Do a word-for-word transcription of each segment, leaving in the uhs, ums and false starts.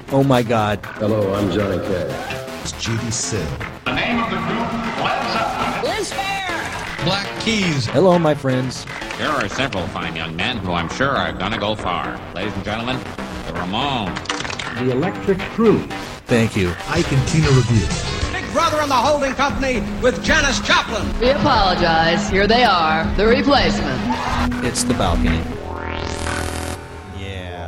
Oh my God. Hello, I'm Johnny Cash. It's Judy Sill. The name of the group, Led Zeppelin. Liz Fair. Black Keys. Hello, my friends. There are several fine young men who I'm sure are gonna go far. Ladies and gentlemen, the Ramones. The Electric True. Thank you. Ike and Tina Review. Big Brother and the Holding Company with Janis Joplin. We apologize. Here they are, the replacement. It's the balcony. Yeah.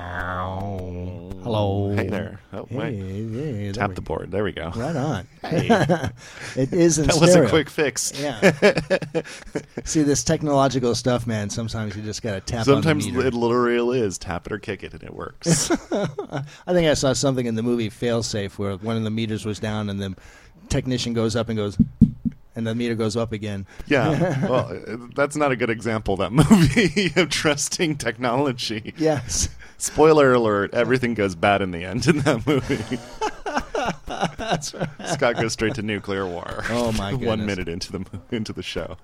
Hello. Hey there. Oh, Hey, wait. hey, Tap there the we- board. There we go. Right on. Hey. It is in That stereo. was a quick fix. Yeah. See, this technological stuff, man, sometimes you just got to tap Sometimes on the meter. it literally is tap it or kick it, and it works. I think I saw something in the movie Failsafe where one of the meters was down and the technician goes up and goes, and the meter goes up again. Yeah. Well, that's not a good example, that movie, of trusting technology. Yes. Spoiler alert, everything goes bad in the end in that movie. That's right. Scott goes straight to nuclear war. Oh, my One goodness. minute into the mo- into the show.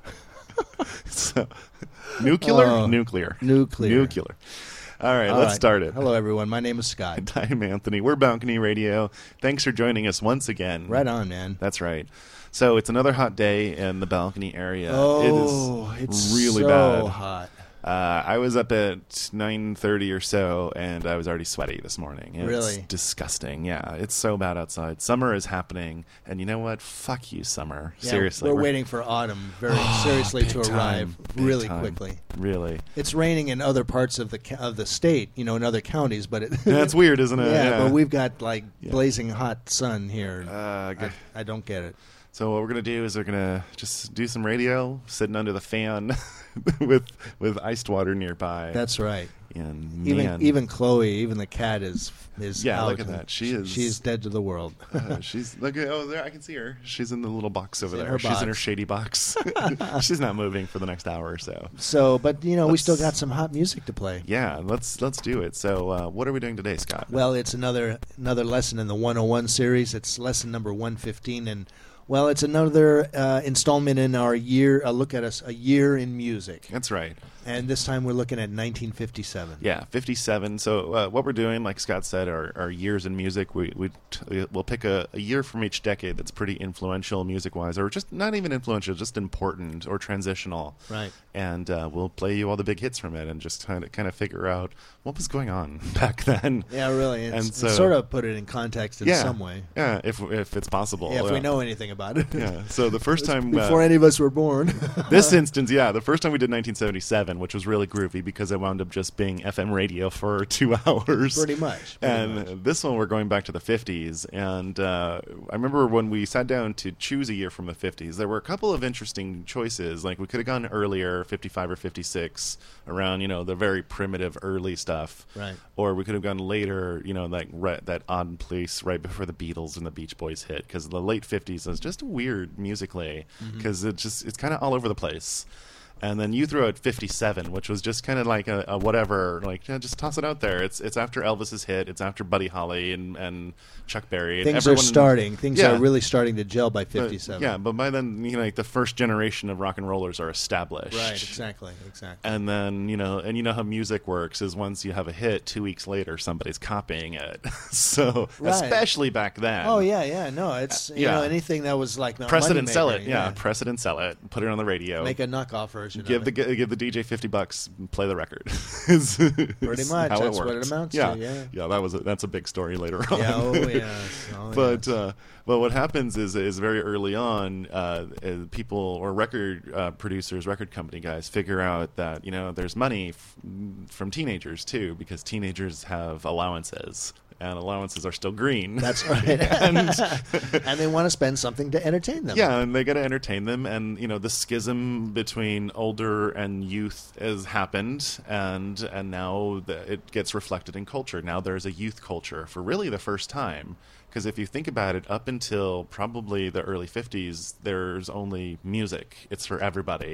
So, nuclear, Oh, nuclear, nuclear. nuclear. All right, All let's right. start it. Hello, everyone. My name is Scott. I'm Anthony. We're Balcony Radio. Thanks for joining us once again. Right on, man. That's right. So it's another hot day in the Balcony area. Oh, it is it's really so bad. hot. Uh, I was up at nine thirty or so, and I was already sweaty this morning. It's Really? disgusting. Yeah, it's so bad outside. Summer is happening, and you know what? Fuck you, summer. Yeah, Seriously. We're, waiting for autumn very seriously Big to time. arrive Big really time. quickly. Really. It's raining in other parts of the ca- of the state, you know, in other counties, but it, That's weird, isn't it? yeah, Yeah. but we've got like Yeah. blazing hot sun here. Uh, good. I, I don't get it. So what we're gonna do is we're gonna just do some radio, sitting under the fan, with with iced water nearby. That's right. and Even man, even Chloe, even the cat is is Yeah, out. look at that. She is- she's dead to the world. uh, she's look at oh there I can see her. She's in the little box over She's in there. her She's in her box. shady box. She's not moving for the next hour or so. So, but you know, we Let's- still got some hot music to play. Yeah, let's let's do it. So uh, what are we doing today, Scott? Well, it's another another lesson in the one oh one series. It's lesson number one fifteen, and well, it's another uh, installment in our year. A look at us, a year in music, That's right. and this time we're looking at nineteen fifty-seven. Yeah, fifty-seven. So uh, what we're doing, like Scott said, are, are years in music. We we t- we'll pick a, a year from each decade that's pretty influential music-wise, or just not even influential, just important or transitional. Right. And uh, we'll play you all the big hits from it, and just kind of kind of figure out what was going on back then. Yeah, really, it's, And so- it's sort of put it in context in yeah, some way. Yeah, if if it's possible. Yeah, if we Yeah. know anything about it. Yeah. So the first time Before uh, any of us were born. this instance, yeah, the first time we did nineteen seventy-seven, which was really groovy because it wound up just being F M radio for two hours. Pretty much. Pretty and much. this one, we're going back to the fifties. And uh, I remember when we sat down to choose a year from the fifties, there were a couple of interesting choices. Like, we could have gone earlier, fifty-five or fifty-six, around, you know, the very primitive early stuff. Right. Or we could have gone later, you know, like right, that odd place right before the Beatles and the Beach Boys hit. Because the late fifties was just weird musically. Because it just it's kind of all over the place. And then you throw out fifty-seven, which was just kind of like a, a whatever, like, yeah, just toss it out there. It's it's after Elvis's hit. It's after Buddy Holly and, and Chuck Berry. And Things everyone, are starting. Things Yeah. are really starting to gel by but- fifty-seven. yeah, but by then, you know, like the first generation of rock and rollers are established. Right, exactly, exactly. And then, you know, and you know how music works is once you have a hit, two weeks later, somebody's copying it. So, Right. especially back then. Oh, yeah, yeah. No, it's, you yeah. know, anything that was like a Press it and moneymaker, sell it. Yeah, press it and sell it. Put it on the radio. Make a knockoff version give of the it. give the D J fifty bucks, and play the record. Is- Pretty is much, how that's it what it works. amounts to, yeah. yeah. yeah, that was a, that's a big story later on. Yeah, oh, yes. Oh, but yes. uh, but what happens is is very early on, uh, uh, people or record uh, producers, record company guys figure out that, you know, there's money f- from teenagers too, because teenagers have allowances. And allowances are still green. That's right. and, and they want to spend something to entertain them. yeah, and they got to entertain them, and you know the schism between older and youth has happened, and and now the, it gets reflected in culture. Now there's a youth culture for really the first time, because if you think about it, up until probably the early fifties, there's only music. It's for everybody.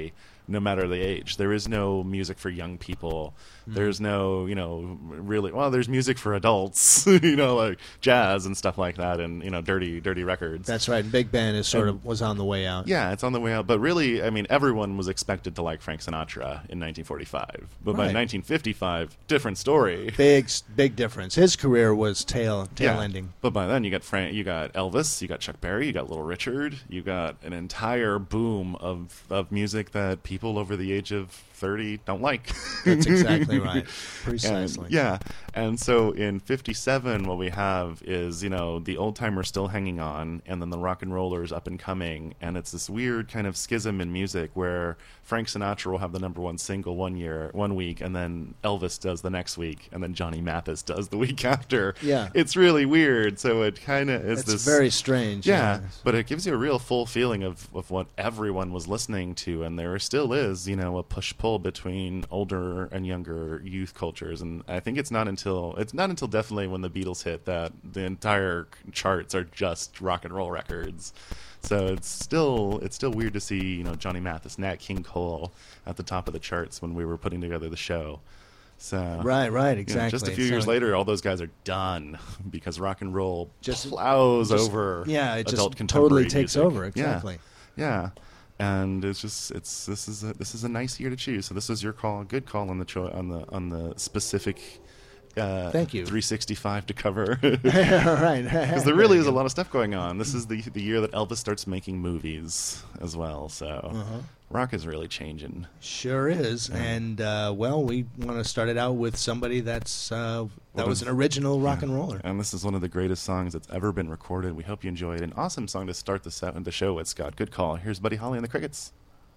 no matter the age. There is no music for young people. Mm. There's no, you know, really, well, there's music for adults, you know, like jazz and stuff like that, and, you know, dirty, dirty records. That's right. Big band is sort and, of was on the way out. Yeah, it's on the way out. But really, I mean, everyone was expected to like Frank Sinatra in nineteen forty-five. But right. by nineteen fifty-five, different story. Big, big difference. His career was tail, tail yeah. ending. But by then, you got Frank, you got Elvis, you got Chuck Berry, you got Little Richard, you got an entire boom of, of music that people over the age of thirty don't like. That's exactly right. Precisely. And, yeah. And so in fifty-seven, what we have is, you know, the old timers still hanging on, and then the rock and rollers up and coming. And it's this weird kind of schism in music where Frank Sinatra will have the number one single one year, one week, and then Elvis does the next week, and then Johnny Mathis does the week after. Yeah. It's really weird. So it kind of is it's this. very strange. Yeah, yeah. But it gives you a real full feeling of, of what everyone was listening to, and there still is, you know, a push-pull between older and younger youth cultures. And I think it's not until it's not until definitely when the Beatles hit that the entire charts are just rock and roll records. So it's still it's still weird to see, you know, Johnny Mathis, Nat King Cole at the top of the charts when we were putting together the show. So right, right, exactly. You know, just a few so years later, all those guys are done because rock and roll just plows just, over. Yeah, it adult just contemporary totally takes music. over. Exactly. Yeah, yeah, and it's just it's this is a, this is a nice year to choose. So this is your call, good call on the cho- on the on the specific. Uh, Thank you. three sixty-five to cover. Right. Because there really is a lot of stuff going on. This is the the year that Elvis starts making movies as well. So uh-huh. rock is really changing. Sure is. Yeah. And, uh, well, we want to start it out with somebody that's uh, that what was is, an original rock yeah. and roller. And this is one of the greatest songs that's ever been recorded. We hope you enjoy it. An awesome song to start the, set, the show with, Scott. Good call. Here's Buddy Holly and the Crickets.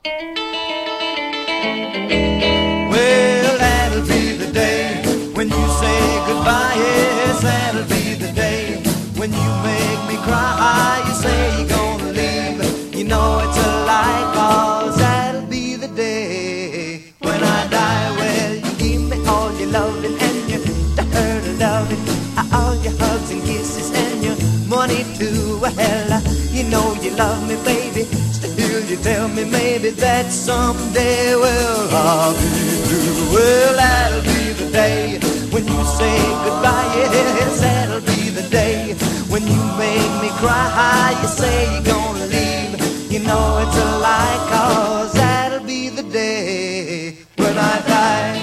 Well, that'll be the day when you say goodbye. Yes, that'll be the day when you make me cry. You say you're gonna leave, you know it's a lie, 'cause that'll be the day when I die. Well, you give me all your loving and your dirty loving, all your hugs and kisses and your money too. Well, you know you love me, baby. Still you tell me maybe that someday, well, I'll be through. Well, that'll be the day when you say goodbye. Yes, that'll be the day when you make me cry. You say you're gonna leave, you know it's a lie, 'cause that'll be the day when I die.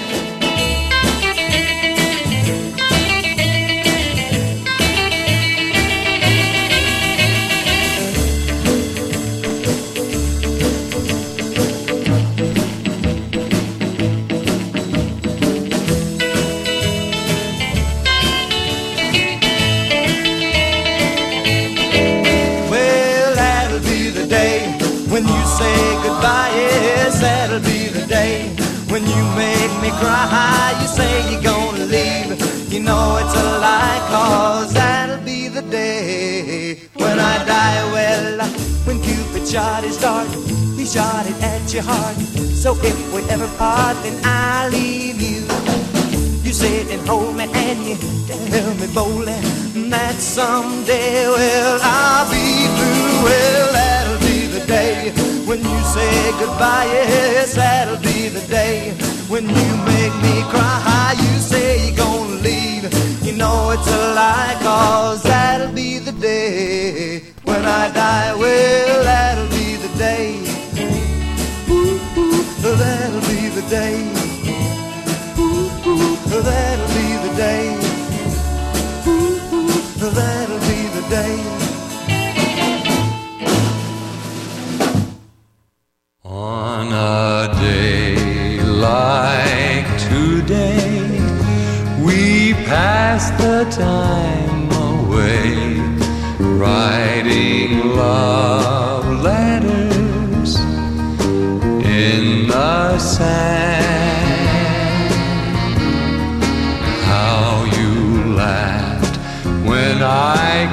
When you say goodbye, yes, that'll be the day when you make me cry. You say you're gonna leave, you know it's a lie, 'cause that'll be the day when I die. Well, when Cupid shot his dart, he shot it at your heart. So if we ever part, then I'll leave you. You sit and hold me and you tell me boldly that someday, well, I'll be through. Well, that'll be the day when you say goodbye. Yes, that'll be the day when you make me cry. You say you're gonna leave, you know it's a lie, 'cause that'll be the day when I die. Well, that'll be the day. Ooh, ooh, that'll be the day. Ooh, ooh, that'll be the day. Ooh, ooh, that'll be the day. On a day like today, we pass the time away, writing love letters in the sand. How you laughed when I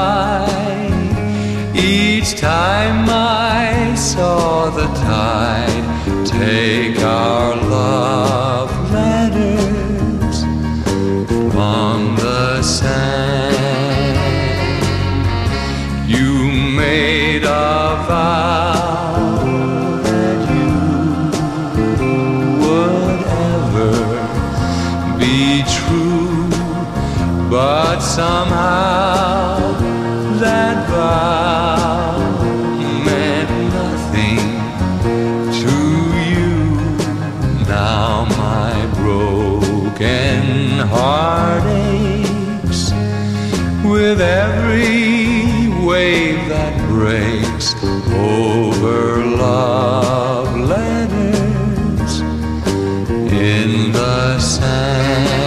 cried each time I saw the tide take our love letters on the sand. You made a vow that you but somehow that vow meant nothing to you. Now my broken heart aches with every wave that breaks over love letters in the sand.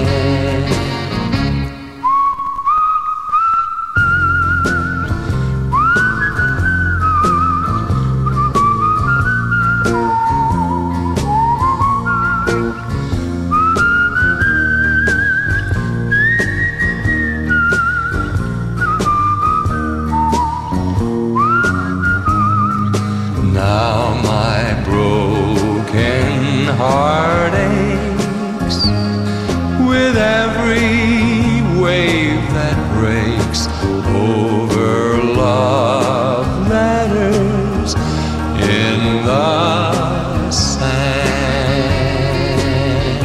Heart aches with every wave that breaks over love letters in the sand.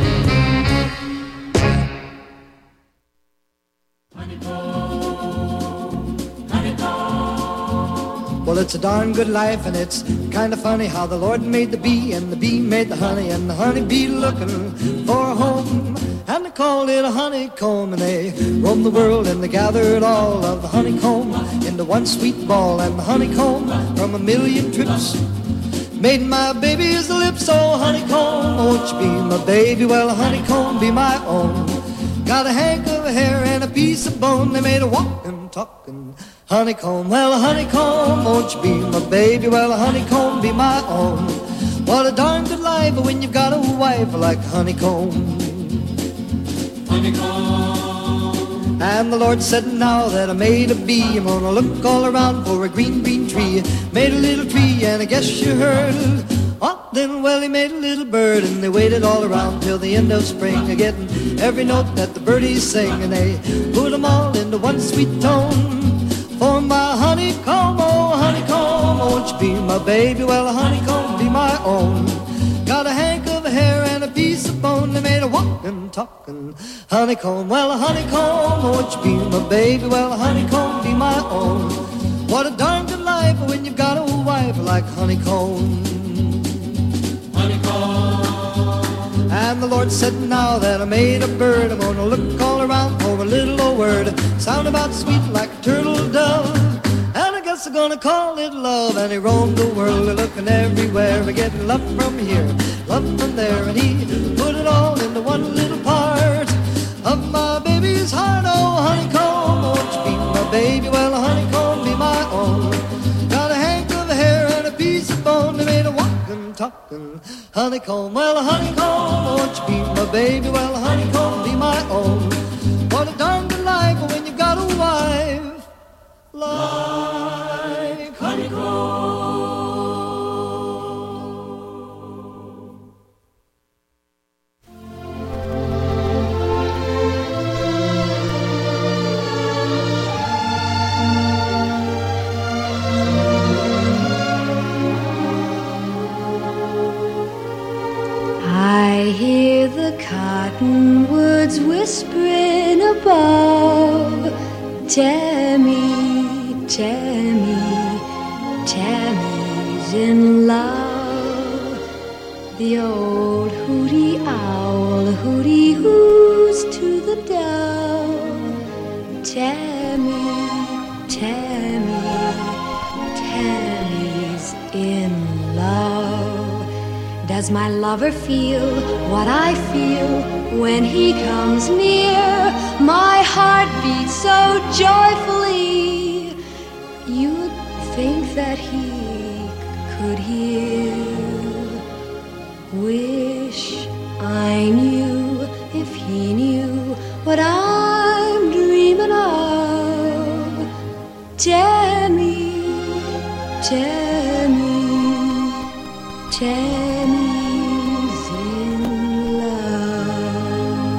Well, it's a darn good life, and it's kind of funny how the Lord made the bee, and the bee made the honey, and the honey bee looking for a home. And they called it a honeycomb, and they roamed the world, and they gathered all of the honeycomb into one sweet ball. And the honeycomb from a million trips made my baby's lips. Oh, honeycomb, won't you be my baby? Well, honeycomb, be my own. Got a hank of hair and a piece of bone. They made a walking, talking honeycomb. Well, honeycomb, won't you be my baby? Well, honeycomb, be my own. What a darn good life when you've got a wife like honeycomb. Honeycomb. And the Lord said, now that I made a bee, I'm gonna look all around for a green, green tree. Made a little tree, and I guess you heard. Oh, then, well, he made a little bird, and they waited all around till the end of spring, getting every note that the birdies sing, and they put them all into one sweet tone. For my honeycomb, oh honeycomb, won't you be my baby? Well, honeycomb, be my own. Got a hank of hair and a piece of bone. They made a walking, talking honeycomb. Well, honeycomb, won't you be my baby? Well, honeycomb, be my own. What a darn good life when you've got a wife like honeycomb. Honeycomb. And the Lord said, now that I made a bird, I'm gonna look all around for a little old word. Sound about sweet like a turtle dove. And I guess I'm gonna call it love. And he roamed the world, looking everywhere, getting love from here, love from there. And he put it all into one little part of my baby's heart. Oh, honeycomb, won't you be my baby? Well, honeycomb, be my own. Got a hank of hair and a piece of bone. They made a walking, talking honeycomb. Well, honeycomb, won't you be my baby? Well, honeycomb, be my own. What a darn good life when you've got a wife like honeycomb. I hear the cottonwoods whispering above. Tammy, Tammy, Tammy's in love. The old hooty owl hooty hoos to the dove. Tammy, Tammy, Tammy's in love. Does my lover feel what I feel when he comes near? My heart beats so joyfully, you'd think that he could hear. Wish I knew if he knew what I'm dreaming of. Tammy, Tammy, Tammy's in love.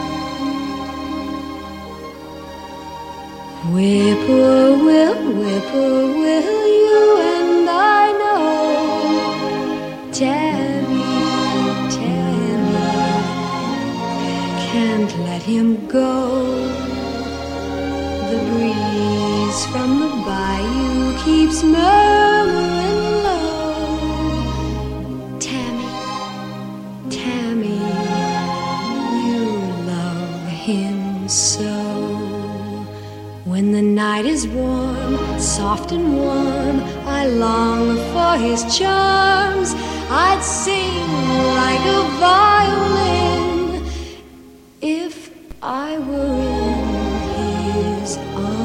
Whippoorwill, whippoorwill, beautiful will you and I know. Tammy, Tammy, can't let him go. The breeze from the bayou keeps murmuring low. Tammy, Tammy, you love him so. When the night is warm, soft and warm, I long for his charms. I'd sing like a violin if I were in his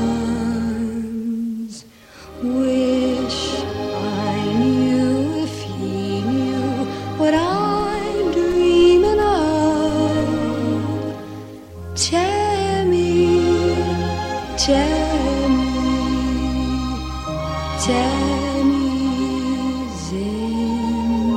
arms. Wish I knew if he knew what I'm dreaming of. Tammy, Tammy, Tammy's in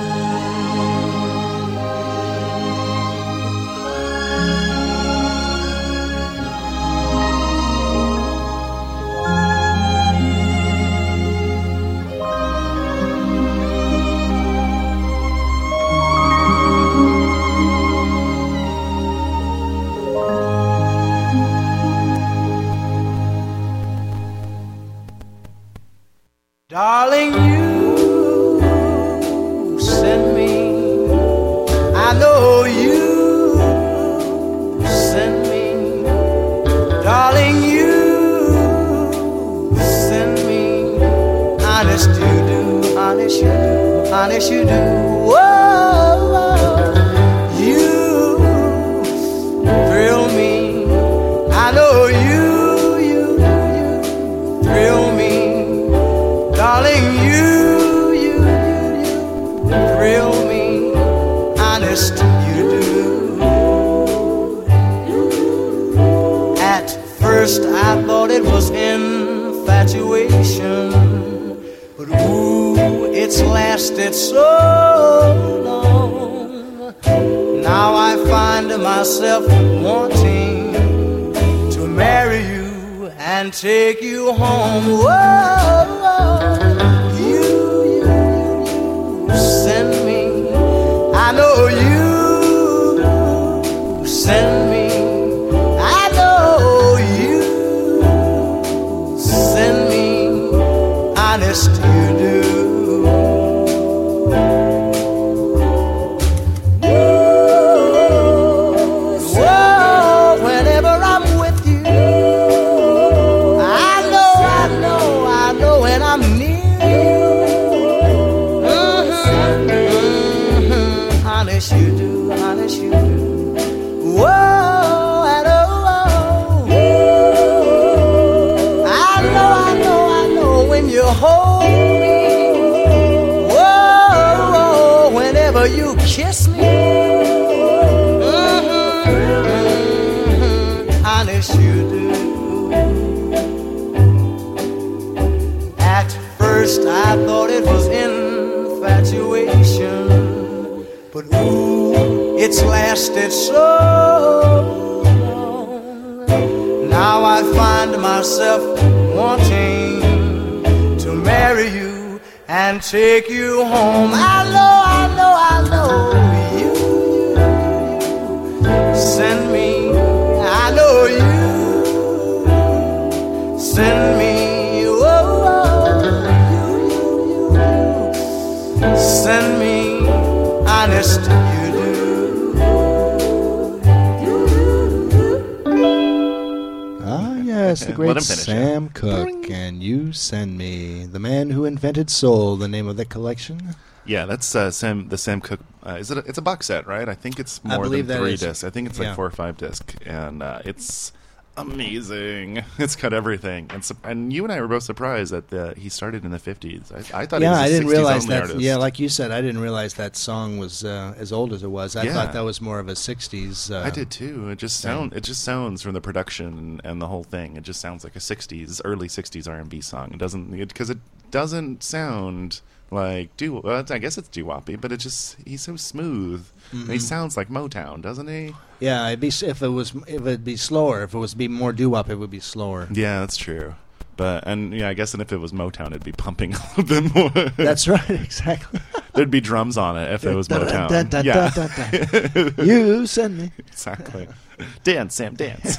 Darling, you send me. I know you send me. Darling, you send me. Honest you do, honest you do, honest you do. Whoa, you thrill me. I know you, you, you thrill me. Darling, you, you, you, you thrill me, honest you do. At first I thought it was infatuation, but ooh, it's lasted so long. Now I find myself wanting to marry you and take you home. Whoa. You, you, you send me. I know you send me. I know you send me. Honest you do. Whoa, whenever I'm with you, I know, I know, I know when I'm near. Honest you do, honest you do. Whoa, and oh, oh. I know, I know, I know when you hold me. Whoa, whoa, whenever you kiss me. Mm-hmm. Honest you do. At first I thought it was infatuation, but ooh, it's lasted so long. Now I find myself wanting to marry you and take you home. I know, I know, I know you, you send me. I know you send me. Whoa, whoa. Send me. Honest you do. Ah, yes, the Let great him finish, Sam Cooke, and You Send Me, the man who invented soul, the name of the collection. Yeah, that's uh, Sam. The Sam Cooke. Uh, is it? A, it's a box set, right? I think it's I more believe than that three is. discs. I think it's like Yeah. four or five discs, and uh, it's amazing. It's got everything, and su- and you and I were both surprised that the, he started in the fifties. I, I thought he Yeah, was a I didn't sixties realize only that. artist. Yeah, like you said, I didn't realize that song was uh, as old as it was. I Yeah. thought that was more of a sixties. Uh, I did too. It just sound. It just sounds from the production and the whole thing. It just sounds like a sixties, early sixties R and B song. It doesn't because it, it doesn't sound like doo. Well, I guess it's doo-woppy, but it just he's so smooth. And he Mhm. sounds like Motown, doesn't he? Yeah, it'd be s- if it was if it'd be slower. If it was be more doo-wop, it would be slower. Yeah, that's true. But and yeah, I guess and if it was Motown, it'd be pumping a little bit more. That's right, exactly. There'd be drums on it if it was Dun, Motown. dun, dun, yeah, dun, dun, dun. You send me. Exactly. Dance, Sam, dance.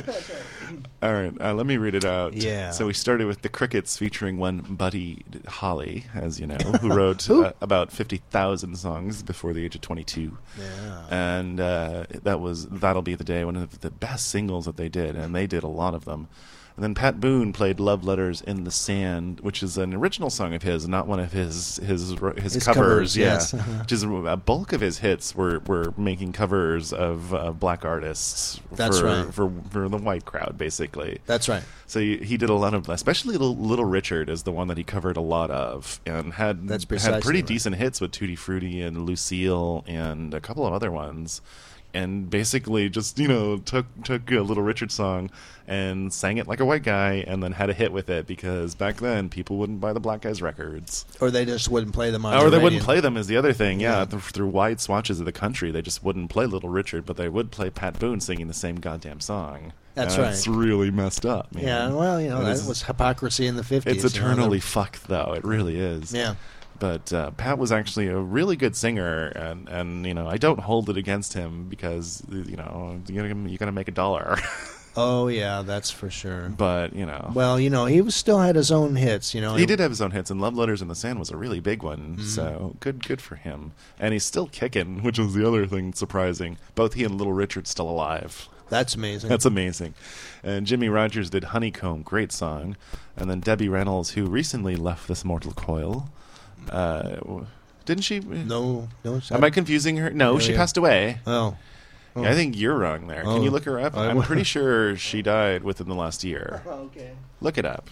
All right, uh, let me read it out. Yeah. So we started with the Crickets featuring one Buddy Holly, as you know, who wrote uh, about fifty thousand songs before the age of twenty-two. Yeah. And uh, that was That'll Be the Day, one of the best singles that they did, and they did a lot of them. And then Pat Boone played "Love Letters in the Sand," which is an original song of his, not one of his his his, His covers. covers, yeah, yes. Uh-huh. Which is a bulk of his hits were, were making covers of uh, black artists. That's for, right. for for the white crowd, basically. That's right. So he, he did a lot of, especially Little, Little Richard is the one that he covered a lot of, and had That's had precisely pretty right. decent hits with Tutti Frutti and Lucille and a couple of other ones. And basically just, you know, took took a Little Richard song and sang it like a white guy and then had a hit with it because back then people wouldn't buy the black guys' records. Or they just wouldn't play them on Or the they radio. wouldn't play them is the other thing, yeah. Yeah. Th- through wide swatches of the country, they just wouldn't play Little Richard, but they would play Pat Boone singing the same goddamn song. That's And right. That's really messed up, man. Yeah, well, you know, It that is- was hypocrisy in the fifties. It's you know, eternally the- fucked, though. It really is. Yeah. But uh, Pat was actually a really good singer, and, and you know I don't hold it against him because you know you gotta, you gotta make a dollar. Oh, yeah, that's for sure. But you know, Well, you know, he was still had his own hits, you know. he did have his own hits, and "Love Letters in the Sand" was a really big one. Mm-hmm. So good, good for him. And he's still kicking, which was the other thing surprising. Both he and Little Richard still alive. That's amazing. That's amazing. And Jimmy Rogers did "Honeycomb," great song. And then Debbie Reynolds, who recently left this mortal coil. Uh, didn't she? No, no. Am I confusing her? No, Oh, she yeah. passed away. Oh. Oh. Yeah, I think you're wrong there. Oh. Can you look her up? I I'm will. pretty sure she died within the last year. Okay. Look it up.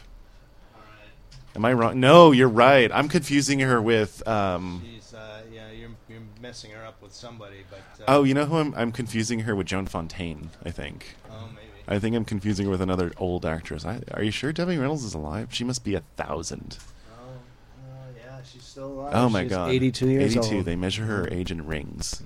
Am I wrong? No, you're right. I'm confusing her with. Um, She's, uh, yeah, you're, you're messing her up with somebody, but. Uh, oh, you know who I'm? I'm confusing her with Joan Fontaine. I think. Oh, maybe. I think I'm confusing her with another old actress. I, are you sure Debbie Reynolds is alive? She must be a thousand. Oh, uh, yeah, she's still alive. Oh my She's god, eighty-two years eighty-two. old. They measure her age in rings.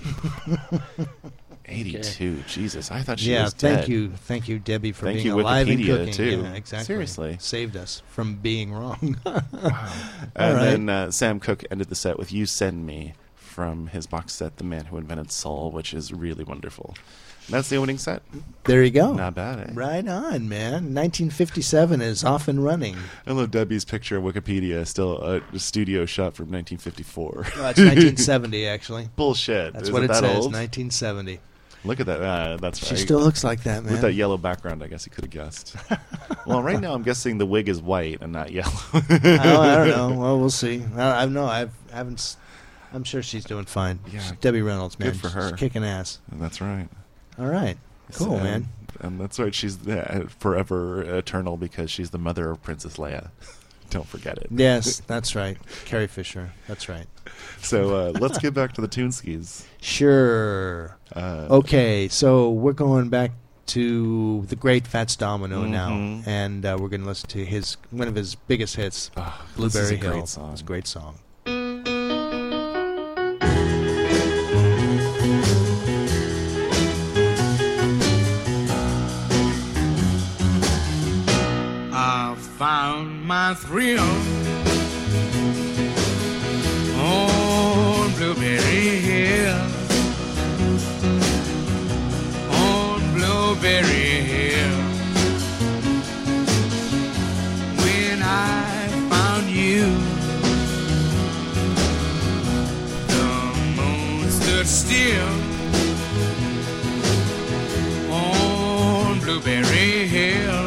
eighty-two. Jesus, I thought she yeah, was dead. thank you, thank you, Debbie, for Thank being you, alive and Wikipedia, cooking. too. Yeah, exactly. Seriously. Saved us from being wrong. Wow. All And right. then uh, Sam Cooke ended the set with "You Send Me" from his box set "The Man Who Invented Soul," which is really wonderful. And that's the opening set. There you go. Not bad, eh? Right on, man. nineteen fifty-seven is off and running. I love Debbie's picture of Wikipedia, still a studio shot from nineteen fifty-four. Oh, it's nineteen seventy, actually. Bullshit. That's Is what it it that says, old? nineteen seventy. Look at that. Uh, that's She right. still looks like that, man. With that yellow background, I guess he could have guessed. Well, right now I'm guessing the wig is white and not yellow. oh, I don't know. Well, we'll see. I, I know. I've, I haven't. s- I'm sure she's doing fine. Yeah. She's Debbie Reynolds, man. Good for her. She's kicking ass. And that's right. All right. Cool, So- man. And that's right. She's uh, forever eternal because she's the mother of Princess Leia. Don't forget it. Yes, that's right. Carrie Fisher. That's right. So uh, let's get back to the Toonskis. Sure. Uh, Okay, so we're going back to the great Fats Domino Mhm. now, and uh, we're going to listen to his one of his biggest hits, Oh, this Blueberry is a Hill. great song. It's a great song. I found my thrill on Blueberry Hill, on Blueberry Hill. When I found you, the moon stood still on Blueberry Hill.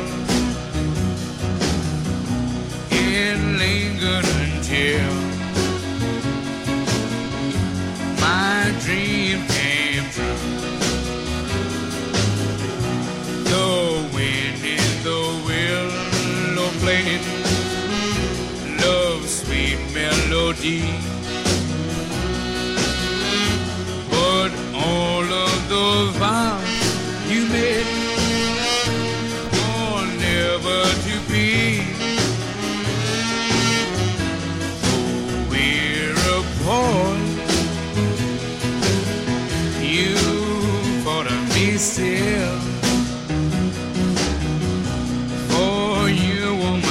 It lingered until my dream came true. The wind in the willow played love's sweet melody, but all of the vows you made were never to be. Boy, you thought of me still, for you were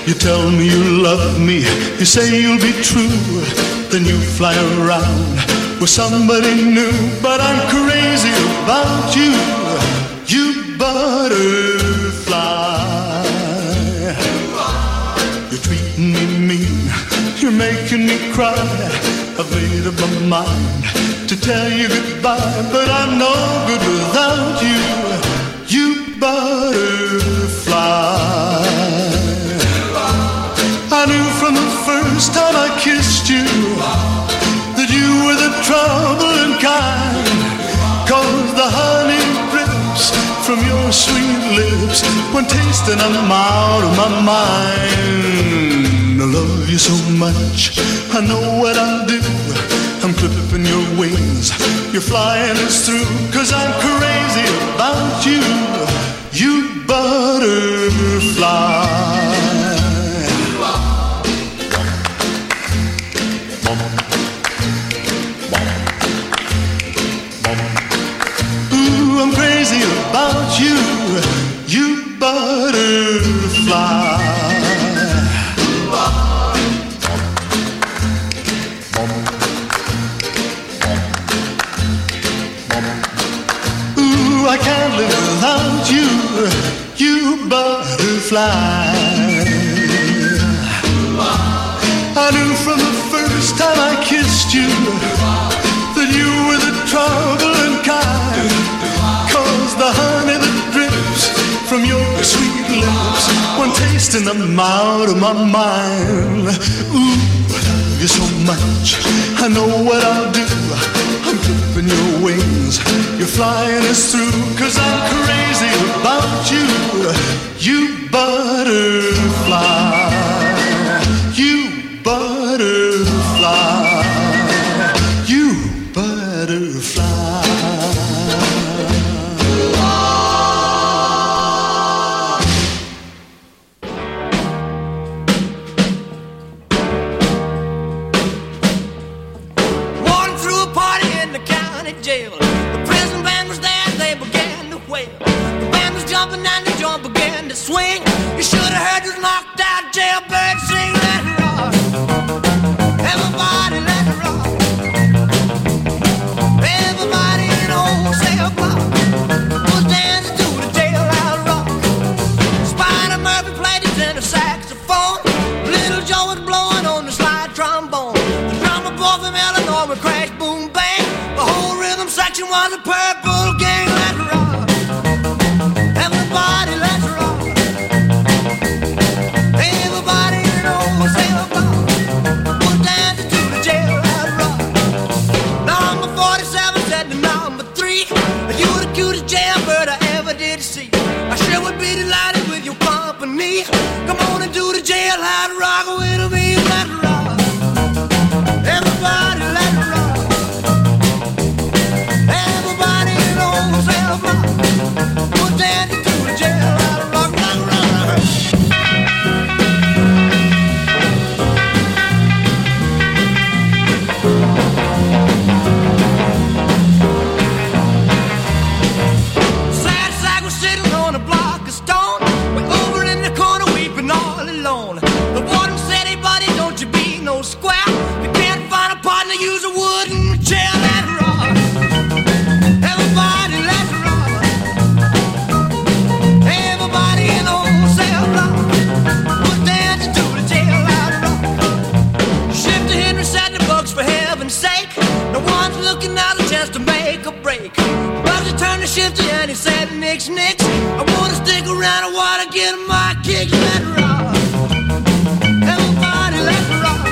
You tell me you love me, you say you'll be true, then you fly around with somebody new. But I'm crazy about you, you butterfly. You're treating me mean, you're making me cry. I've made up my mind to tell you goodbye, but I'm no good without you, you butterfly. I knew from the first time I kissed you that you were the troubling kind, 'cause the honey drips from your sweet lips when tasting I'm out of my mind. I love you so much, I know what I'll do. I'm clipping your wings, you're flying us through, 'cause I'm crazy about you, you butterfly. I'm crazy about you, you butterfly. Ooh, I can't live without you, you butterfly. I knew from the first time I kissed you that you were the troubling kind, 'cause the honey that drips from your sweet lips when tasting them out of my mind. Ooh, I love you so much, I know what I'll do. I'm clipping your wings, you're flying us through, 'cause I'm crazy about you, you butterfly, you butterfly, you butterfly. Swing, you should have heard this knocked out jailbird sing. Let it rock, everybody let it rock. Everybody in the wholesale block was dancing to the jailhouse rock. Spider Murphy played his tenor saxophone, Little Joe was blowing on the slide trombone. The drummer boy from Illinois would crash, boom, bang. The whole rhythm section was a Purple Gang. Let it rock, everybody let it rock. Come on and do the jailhouse rock with me, let it rock. Everybody let it rock. Everybody in the wholesale block was dancing to the jailhouse rock, rock, rock, rock. Sad sack was sitting on a block of stone, over in the corner weeping all alone. The warden said, hey buddy, don't you be no square. You can't find a partner, use a wooden chair. Let it rock, everybody let it rock. Everybody in the wholesale block was dancing to the jailhouse rock. Shifter Henry said the books for heaven's sake, no one's looking out a chance to make a break. Bugsy turned to Shifter and he said, nix, nix, I wanna stick around, I wanna get my kicks. Let it rock, everybody let it rock.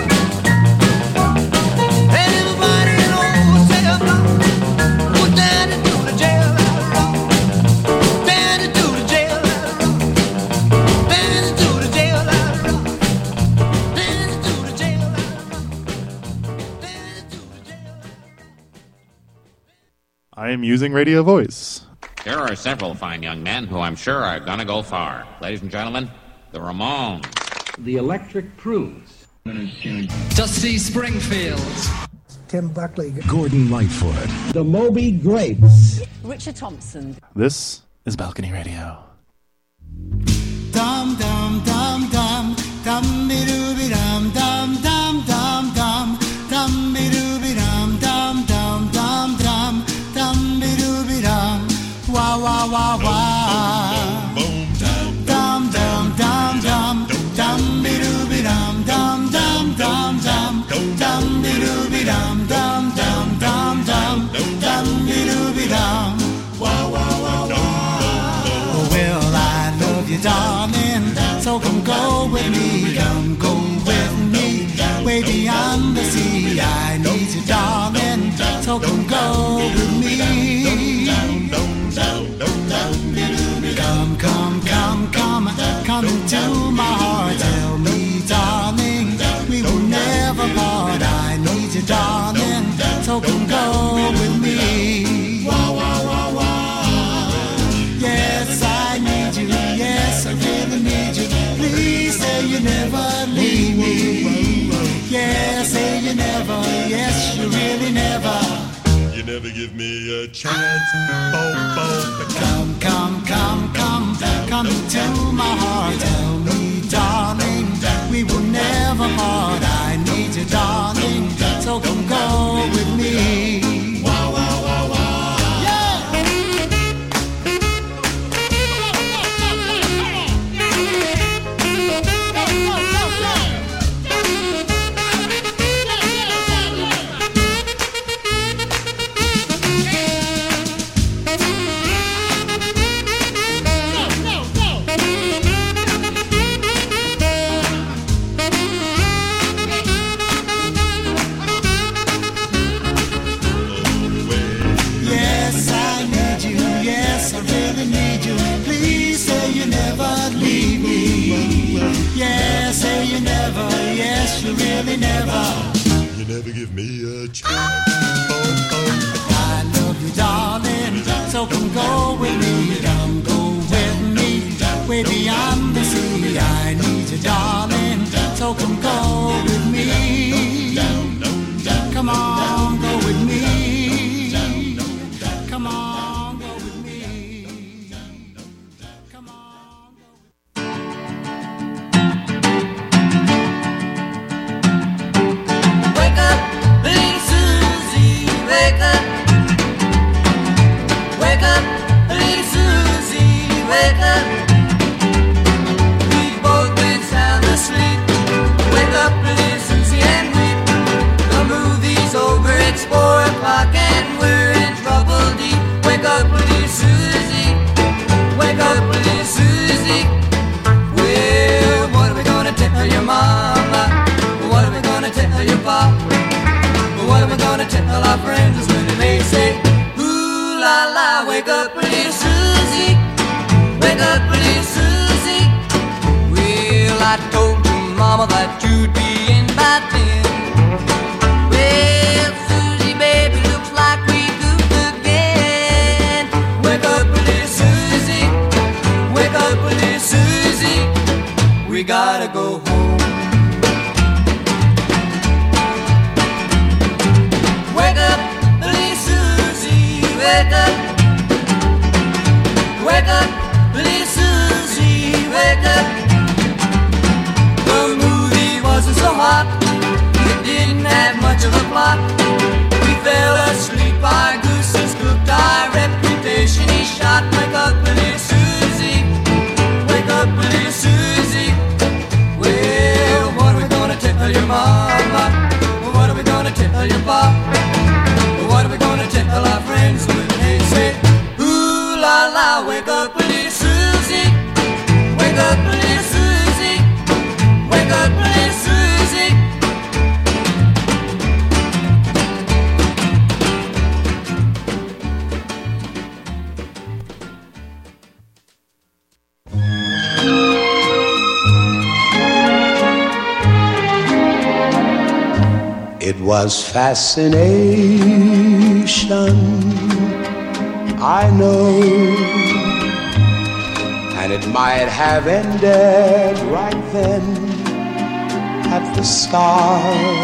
Everybody in the wholesale block was dancing to the jailhouse rock, dancing to the jailhouse rock, dancing to the jailhouse rock, dancing to the jailhouse rock, dancing to the jailhouse rock. I am using radio voice. There are several fine young men who I'm sure are gonna go far. Ladies and gentlemen, the Ramones. The Electric Prunes. Dusty Springfield. Tim Buckley. Gordon Lightfoot. The Moby Grapes. Richard Thompson. This is Balcony Radio. Dum dum dum dum So come go with me, come go with me, way beyond the sea. I need you, darling. So come go with me. Come, come, come, come, come into my heart. Tell me, darling, we will never part. I need you, darling. So come go with me. Wah, wah, wah, wah. Yes, I need you. Yes, I really need you. Please say you never leave me. Yes, say you never. Yes, you really never. You never give me a chance. Oh, oh. Come, come, come, come, come into my heart. Tell me, darling, we will never part. I need you, darling. So come go with me. Wow, wow, wow, wow. You really never. You never give me a chance. Oh, oh. I love you, darling. So come go with me. Come go with me. Way beyond the sea. I need you, darling. So come go with me. Come on, go with me. Come on, go with me. Come on, go with me. Wake up, little Susie, wake up. Wake up, little Susie, wake up. We've both been sound asleep. Wake up, little Susie, and weep. The movie's over, it's four o'clock and we're in trouble deep. Wake up, little Susie, wake up, little Susie. Well, what are we gonna tell your mama? What are we gonna tell your papa? What are we gonna tell our friends when they say, ooh la la, wake up, little Susie, wake up, little Susie. Well, I told your mama that you'd be in by ten. Well, Susie, baby, looks like we goofed again. Wake up, little Susie, wake up, little Susie. We gotta go home. Wake up, little Susie, wake up. Wake up, little Susie, wake up. The movie wasn't so hot, it didn't have much of a plot. We fell asleep, our gooses cooked, our reputation he shot. Wake up, little Susie, wake up, little Susie. Well, what are we gonna tell your mama? What are we gonna tell your papa? What are we gonna tell our friends when they say, ooh la la, wake up, little Susie, wake up, little Susie, wake up, little Susie. It was fascination, I know, and it might have ended right then at the start.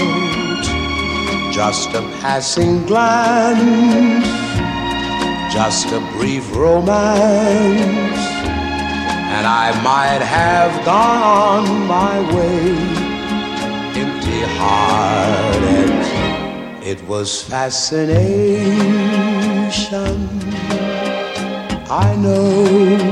Just a passing glance, just a brief romance, and I might have gone on my way. Empty-hearted, it was fascination, I know,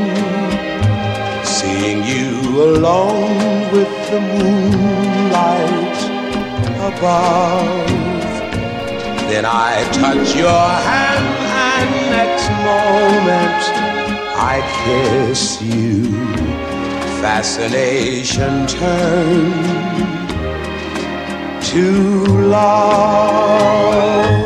seeing you alone with the moonlight above. Then I touch your hand and next moment I kiss you fascination turned to love.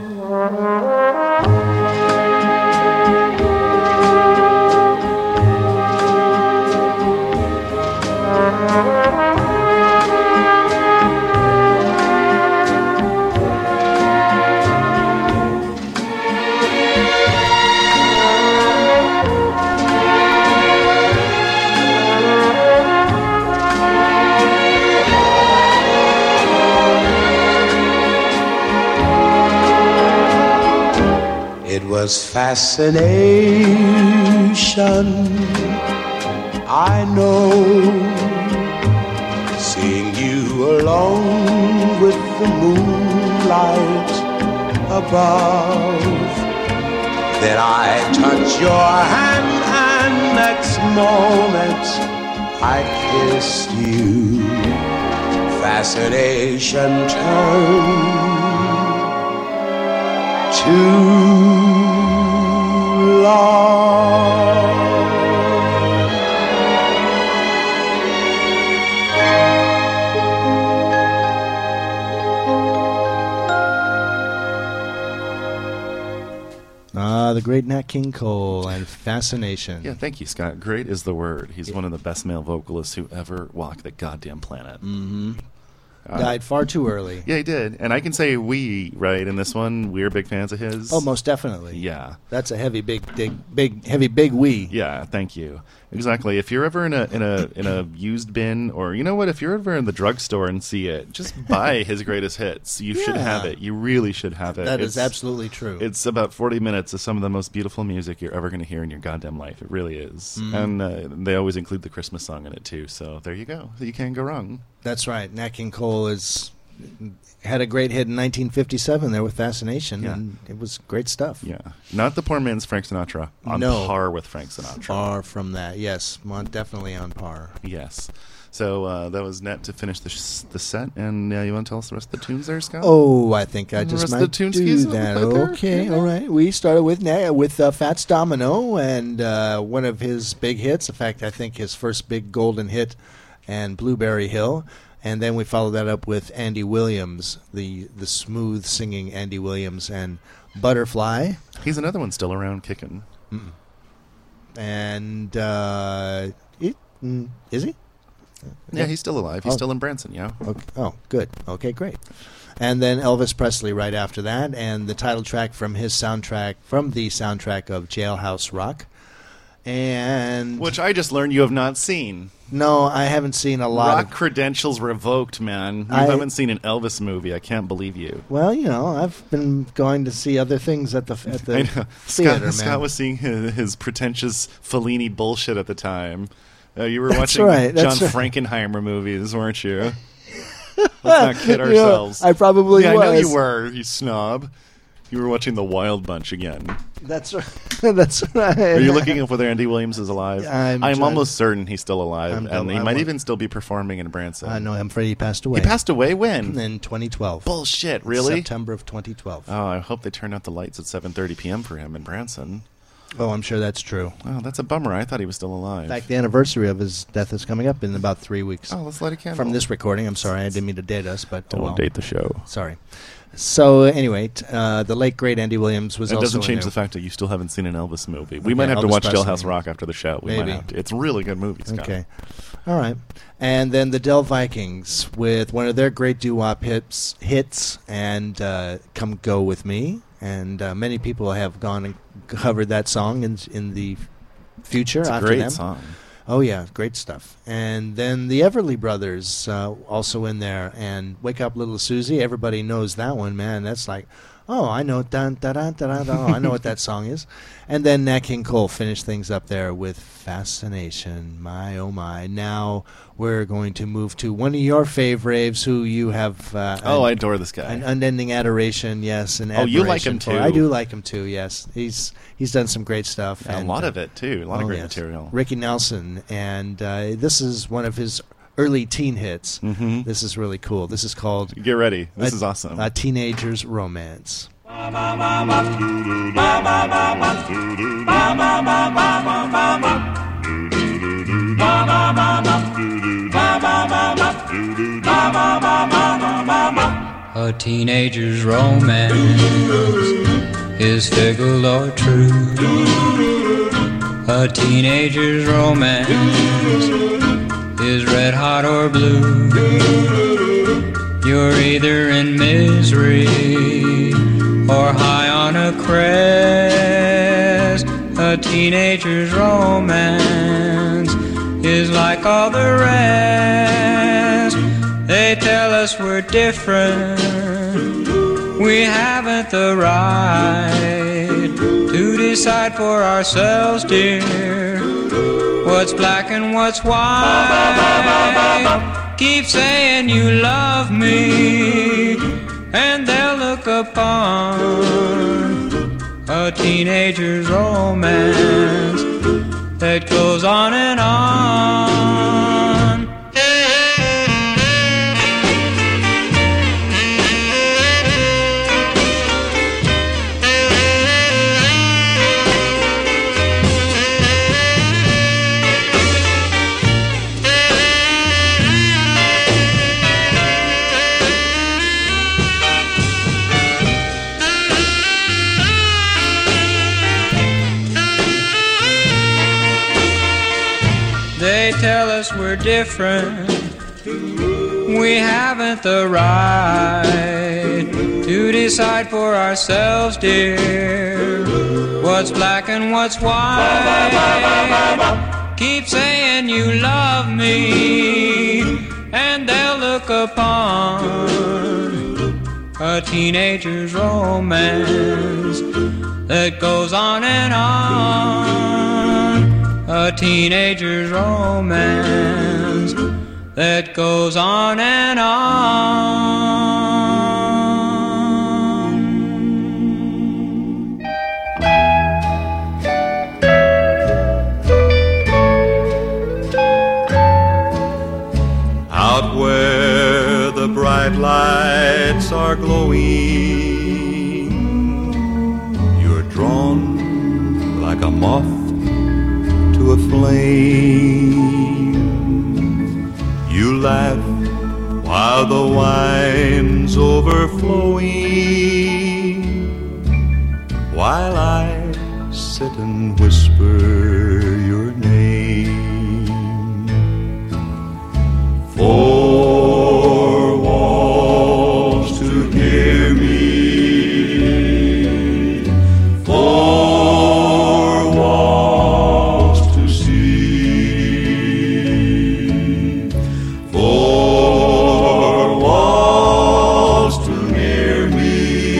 It was fascination, I know, seeing you alone with the moonlight above. Then I touch your hand and next moment I kissed you. Fascination turned to love. Ah, the great Nat King Cole and Fascination. Yeah, thank you, Scott. Great is the word. He's one of the best male vocalists who ever walked the goddamn planet. Mm-hmm. Uh, Died far too early. Yeah, he did. And I can say we, right, in this one, we're big fans of his. Oh, most definitely. Yeah. That's a heavy, big, big, big, heavy, big we. Yeah, thank you. Exactly. If you're ever in a in a in a used bin, or you know what, if you're ever in the drugstore and see it, just buy his greatest hits. You should Yeah. have it. You really should have it. That It's- is absolutely true. It's about forty minutes of some of the most beautiful music you're ever going to hear in your goddamn life. It really is. Mhm. And uh, they always include the Christmas song in it too. So there you go. You can't go wrong. That's right. Nat King Cole is had a great hit in nineteen fifty-seven there with Fascination, Yeah. and it was great stuff. Yeah, not the poor man's Frank Sinatra. On No. par with Frank Sinatra. Far from that. Yes, mon- definitely on par. Yes. So uh, that was net to finish the, sh- the set. And uh, you want to tell us the rest of the tunes there, Scott? Oh, I think I The just rest of might the tunes do feasible that. right there? Okay, Yeah. all right. We started with Na- with uh, Fats Domino and uh, one of his big hits. In fact, I think his first big golden hit, and Blueberry Hill. And then we followed that up with Andy Williams, the the smooth singing Andy Williams, and Butterfly. He's another one still around kicking. Mm. And uh, it, mm, is he? Yeah, he's still alive. He's Oh. still in Branson, yeah. Okay. Oh, good. Okay, great. And then Elvis Presley right after that, and the title track from his soundtrack, from the soundtrack of Jailhouse Rock. And Which I just learned you have not seen. no, I haven't seen a lot Rock of. credentials revoked, man. You I- haven't seen an Elvis movie. I can't believe you. Well, you know, I've been going to see other things at the at the I know. theater, Scott, man. Scott was seeing his, his pretentious Fellini bullshit at the time. Uh, you were That's watching right, that's John right. Frankenheimer movies, weren't you? Let's not kid You know, ourselves. I probably yeah, I know was. you were, you snob. You were watching The Wild Bunch again. That's right. That's right. Are you looking up whether Andy Williams is alive? I'm I'm trying- almost certain he's still alive, I'm- and he I might want- even still be performing in Branson. I know. I'm afraid he passed away. He passed away when? In twenty twelve. Bullshit, really? September of twenty twelve. Oh, I hope they turn out the lights at seven thirty p.m. for him in Branson. Oh, I'm sure that's true. Oh, that's a bummer. I thought he was still alive. In fact, the anniversary of his death is coming up in about three weeks. Oh, let's light a candle. From this recording, I'm sorry, I didn't mean to date us, but oh, Don't well. date the show. Sorry. So anyway, t- uh, the late great Andy Williams was It also doesn't in change there. the fact that you still haven't seen an Elvis movie. We Okay, might have to Elvis watch Presley. Jailhouse Rock after the show. We Maybe. might have to. It's a really good movie, Scott. Okay. All right. And then the Del Vikings with one of their great doo-wop hits, hits and uh, Come Go With Me. And uh, many people have gone and covered that song in, in the future It's a after great them. song. Oh, yeah, great stuff. And then the Everly Brothers uh, also in there. And Wake Up Little Susie, everybody knows that one, man. That's like, oh, I know, dun, dun, dun, dun, dun, oh, I know what that song is. And then Nat King Cole finished things up there with Fascination. My, oh, my. Now we're going to move to one of your faves who you have... Uh, Oh, an- I adore this guy. An unending adoration, yes. An Oh, you like admiration him for. too. I do like him too, yes. He's he's done some great stuff. Yeah, a and, lot uh, of it, too. A lot of oh, great yes. material. Ricky Nelson, and uh, this is one of his early teen hits. Mm-hmm. This is really cool. This is called Get ready. This A- is awesome. A Teenager's Romance. Ba ba ba A teenager's romance is fickle or true. A teenager's romance is red hot or blue. You're either in misery or high on a crest. A teenager's romance is like all the rest. They tell us we're different. We haven't the right to decide for ourselves, dear, what's black and what's white. Keep saying you love me, and they'll look upon a teenager's romance that goes on and on. They tell us we're different. We haven't the right to decide for ourselves, dear, what's black and what's white. Keep saying you love me, and they'll look upon a teenager's romance that goes on and on. A teenager's romance that goes on and on. Out where the bright lights are glowing, you're drawn like a moth to a flame. You laugh while the wine's overflowing, while I sit and whisper your name. Four walls to hear me, four walls to see, four walls to hear me,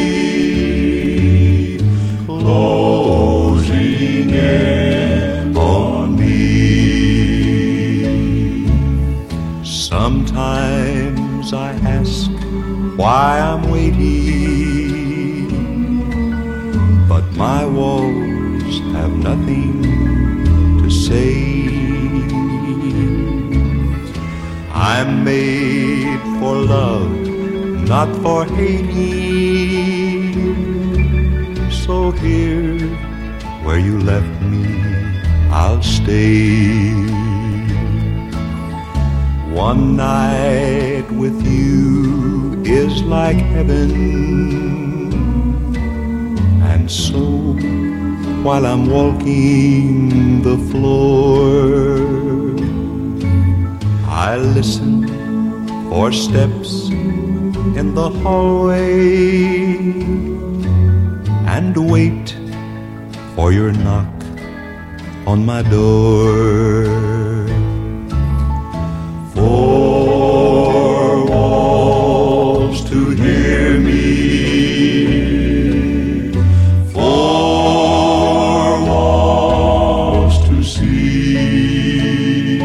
closing in on me. Sometimes I ask why I'm waiting, but my walls have nothing to say. I'm made for love, not for hating. So here, where you left me, I'll stay. One night with you is like heaven, and so while I'm walking the floor, I listen for steps in the hallway and wait for your knock on my door. Four walls to hear me, four walls to see,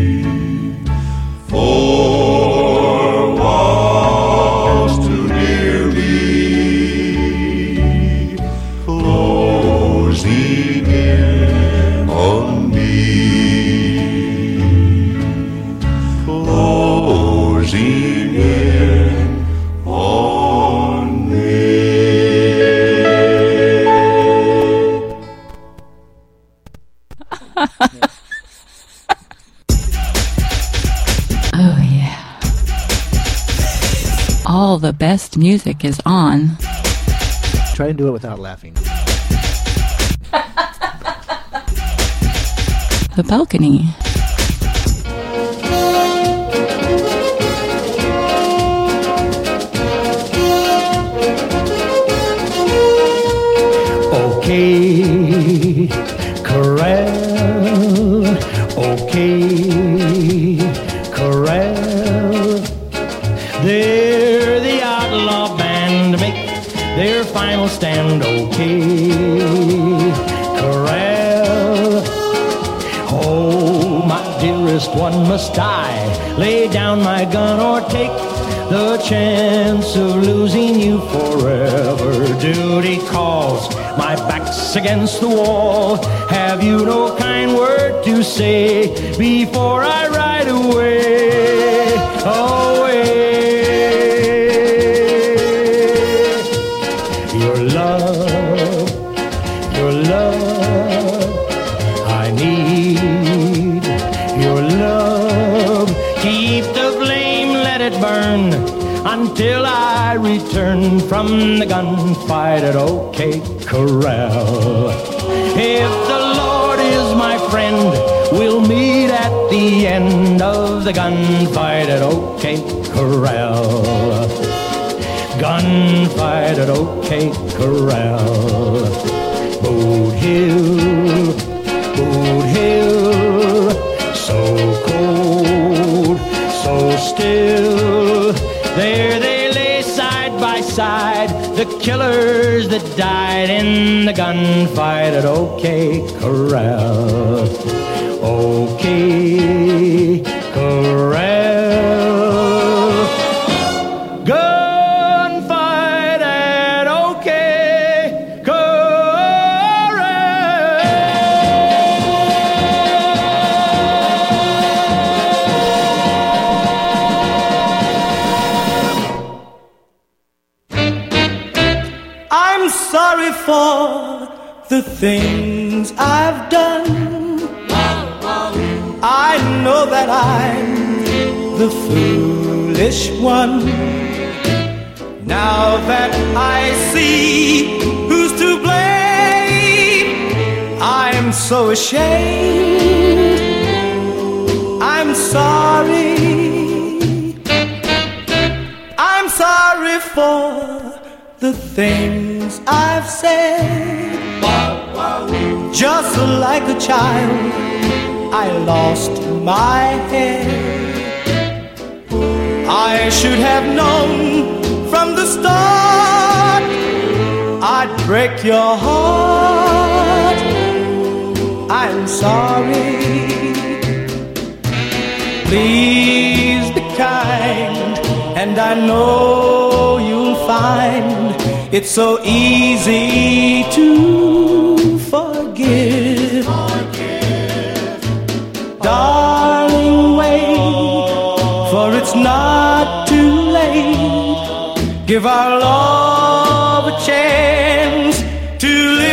four walls to hear me, closing in on me. Closing in on me. Oh yeah. all the best music is on. Try and do it without laughing. The balcony. Okay, corral. Okay, corral. They're the outlaw band, make their final stand. Okay, corral. Oh, my dearest one, must I lay down my gun or take the chance of losing you forever? Duty calls, my back's against the wall. Have you no kind word to say before I ride away, away? Your love, your love, I need your love. Keep the flame, let it burn until I return from the gunfight at OK Corral. If the Lord is my friend, we'll meet at the end of the gunfight at OK Corral. Gunfight at OK Corral. Boot Hill, Boot Hill, so cold, so still. There they lay side by side, the killers that died in the gunfight at OK Corral. OK Corral. Gunfight at OK I'm sorry for the things I've done. I know that I'm the foolish one. Now that I see who's to blame, I'm so ashamed. I'm sorry. I'm sorry for the things I've said. Just like a child, I lost my head. I should have known from the start I'd break your heart. I'm sorry. Please be kind, and I know you'll find it's so easy to forgive. Darling, wait, for it's not too late. Give our love a chance to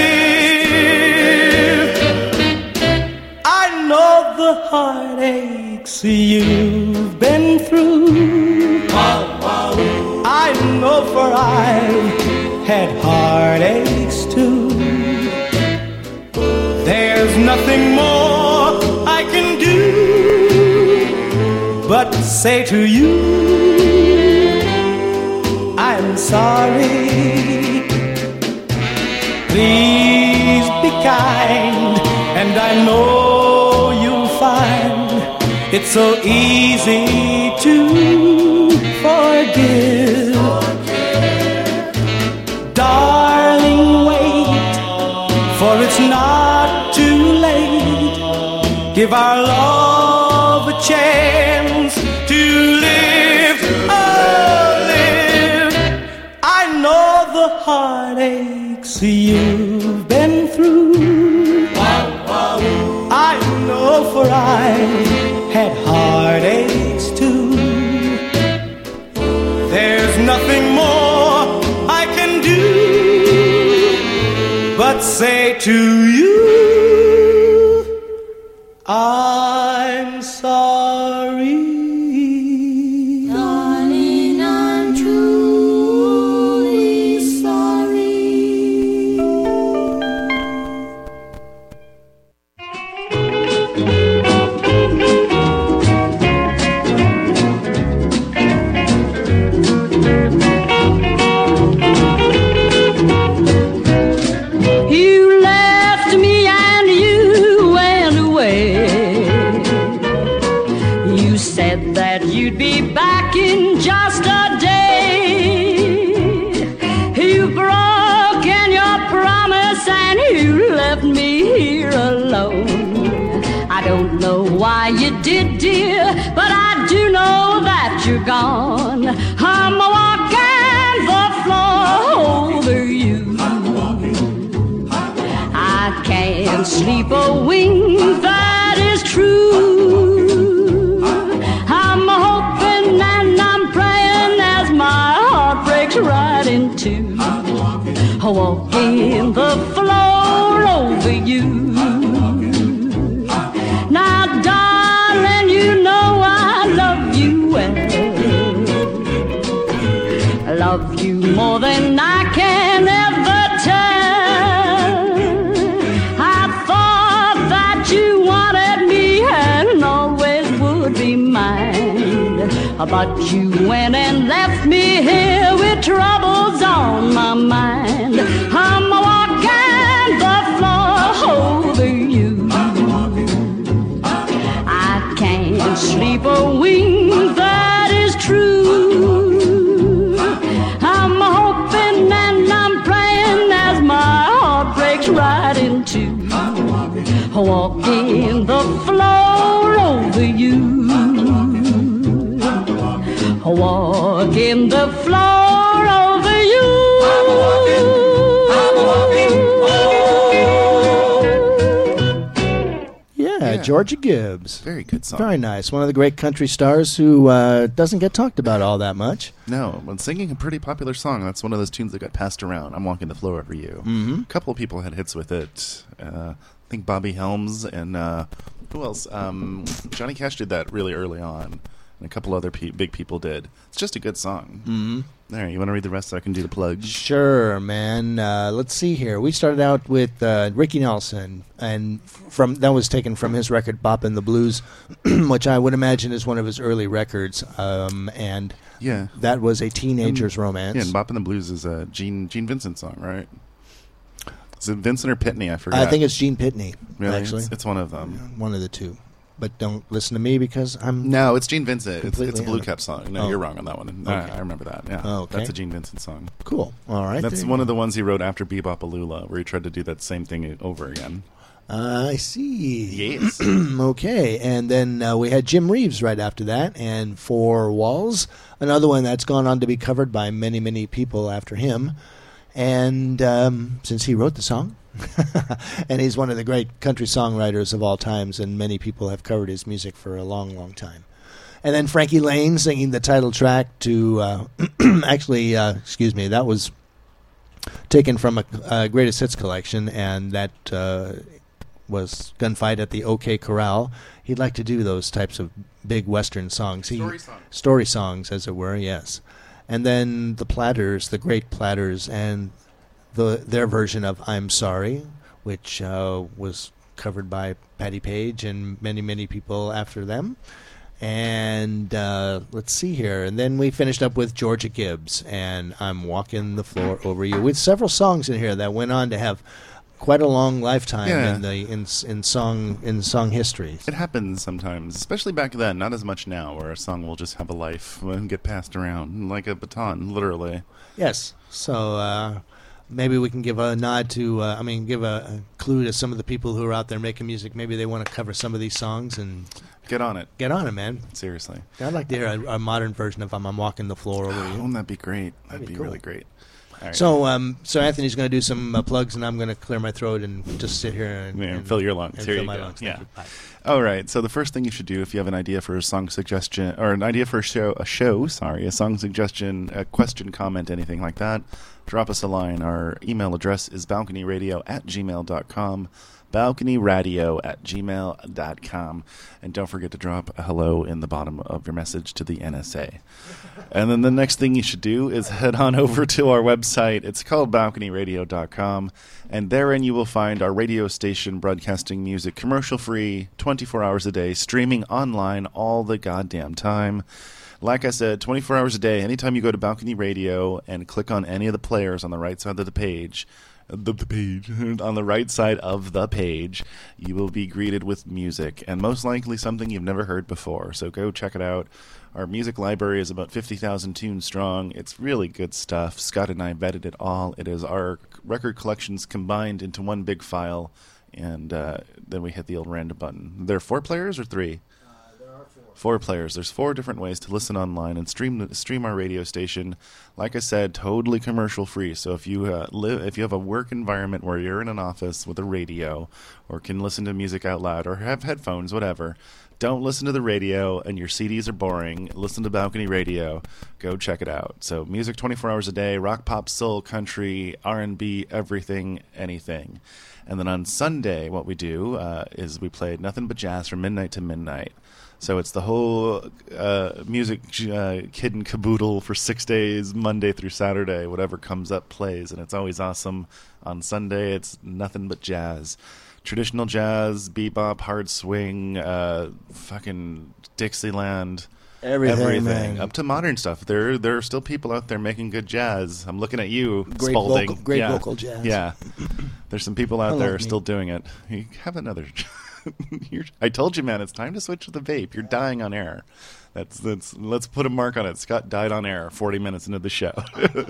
live. I know the heartaches you've been through. I know, for I've had heartaches too. There's nothing more I can do but say to you, I'm sorry. Please be kind, and I know you'll find it's so easy to forgive. Darling, wait, for it's not too late. Give our love a chance to live, oh, live. I know the heartaches you've been through. I know, for I've had heartaches too. There's nothing more I can do but say to you, I'm sorry. Darling, I'm true. that you'd be back in just a day. You've broken your promise and you left me here alone. I don't know why you did, dear, but I do know that you're gone. I'm walking the floor over you. I can't sleep a wink, that is true. I'm hoping and I'm praying as my heart breaks right in two. Walking the floor over you. Now, darling, you know I love you well. I love you more than I can ever tell. I thought that you wanted me and always would be mine. But you went and left me here with troubles on my mind. I'm walking the floor over you. I can't sleep a wink, that is true. I'm hoping and I'm praying as my heart breaks right in two. Walking the floor over you. Walking the floor over you. Yeah, Georgia Gibbs. Very good song. Very nice. One of the great country stars who uh, doesn't get talked about all that much. No, when singing a pretty popular song, that's one of those tunes that got passed around. I'm Walking the Floor Over You. Mm-hmm. A couple of people had hits with it. Uh, I think Bobby Helms and uh, who else? Um, Johnny Cash did that really early on. And a couple other pe- big people did. It's just a good song. Mm-hmm. All right, you want to read the rest so I can do the plugs? Sure, man. Uh, let's see here. We started out with uh, Ricky Nelson, and from that was taken from his record "Boppin' the Blues," which I would imagine is one of his early records. Um, and yeah, that was a teenager's and, romance. Yeah, and "Boppin' the Blues" is a Gene Gene Vincent song, right? Is it Vincent or Pitney? I forgot. I think it's Gene Pitney. Really? Actually, it's, it's one of them. One of the two. But don't listen to me because I'm... No, it's Gene Vincent. It's, it's a Blue out. Cap song. No, oh. you're wrong on that one. Okay. I, I remember that. Yeah, oh, okay. That's a Gene Vincent song. Cool. All right. That's one of the ones he wrote after Bebop-A-Lula, where he tried to do that same thing over again. Uh, I see. Yes. Okay, and then uh, we had Jim Reeves right after that, and Four Walls, another one that's gone on to be covered by many, many people after him. And um, since he wrote the song, and he's one of the great country songwriters of all times, and many people have covered his music for a long, long time. And then Frankie Lane singing the title track to, uh, actually, uh, excuse me, that was taken from a, a greatest hits collection, and that uh, was Gunfight at the OK Corral. He'd like to do those types of big Western songs. He, story songs. Story songs, as it were, yes. And then the Platters, the great Platters, and the their version of I'm Sorry, which uh, was covered by Patti Page and many, many people after them. And uh, let's see here. And then we finished up with Georgia Gibbs and I'm Walking the Floor Over You, with several songs in here that went on to have quite a long lifetime Yeah. in the in in song in song history. It happens sometimes, especially back then. Not as much now, where a song will just have a life and get passed around like a baton, literally. Yes. So uh, maybe we can give a nod to, uh, I mean, give a, a clue to some of the people who are out there making music. Maybe they want to cover some of these songs and get on it. Get on it, man. Seriously. I'd like to hear a, a modern version of I'm, I'm Walking the Floor Over You. Wouldn't that be great? That'd, That'd be, be cool. really great. All right. So, um, so Anthony's going to do some uh, plugs, and I'm going to clear my throat and just sit here and, Yeah, and fill your lungs. and Here fill you my go. lungs. Yeah. Thank you. Bye. All right. So the first thing you should do, if you have an idea for a song suggestion or an idea for a show, a show, sorry, a song suggestion, a question, comment, anything like that, drop us a line. Our email address is balconyradio at gmail dot com. balconyradio at gmail dot com. And don't forget to drop a hello in the bottom of your message to the N S A. And then the next thing you should do is head on over to our website. It's called balcony radio dot com. And therein you will find our radio station broadcasting music commercial-free, twenty-four hours a day, streaming online all the goddamn time. Like I said, twenty-four hours a day, anytime you go to Balcony Radio and click on any of the players on the right side of the page, the, the page, on the right side of the page, you will be greeted with music, and most likely something you've never heard before. So go check it out. Our music library is about fifty thousand tunes strong. It's really good stuff. Scott and I vetted it all. It is our record collections combined into one big file, and uh, then we hit the old random button. There are four players or three? Four players. There's four different ways to listen online and stream stream our radio station. Like I said, totally commercial free. So if you uh, live, if you have a work environment where you're in an office with a radio, or can listen to music out loud, or have headphones, whatever, don't listen to the radio and your C Ds are boring. Listen to Balcony Radio. Go check it out. So music twenty-four hours a day, rock, pop, soul, country, R and B, everything, anything. And then on Sunday, what we do uh, is we play nothing but jazz from midnight to midnight. So it's the whole uh, music uh, kid and caboodle for six days, Monday through Saturday. Whatever comes up plays, and it's always awesome. On Sunday, it's nothing but jazz. Traditional jazz, bebop, hard swing, uh, fucking Dixieland, everything, everything. man. Up to modern stuff. There, there are still people out there making good jazz. I'm looking at you, Great Spalding. vocal, great yeah. vocal jazz. Yeah, there's some people out I there love me. still doing it. You have another. You're, I told you, man, it's time to switch to the vape. You're dying on air. That's that's. Let's put a mark on it. Scott died on air forty minutes into the show.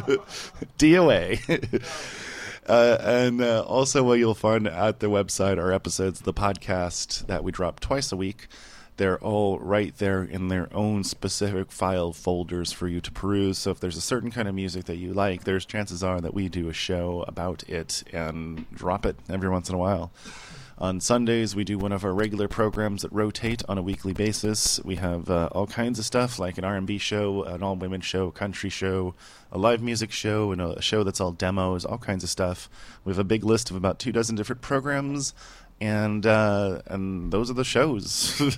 D O A. Uh, and uh, also what you'll find at the website are episodes of the podcast that we drop twice a week. They're all right there in their own specific file folders for you to peruse. So if there's a certain kind of music that you like, there's chances are that we do a show about it and drop it every once in a while. On Sundays, we do one of our regular programs that rotate on a weekly basis. We have uh, all kinds of stuff, like an R and B show, an all-women show, a country show, a live music show, and a show that's all demos, all kinds of stuff. We have a big list of about two dozen different programs, and uh, and those are the shows.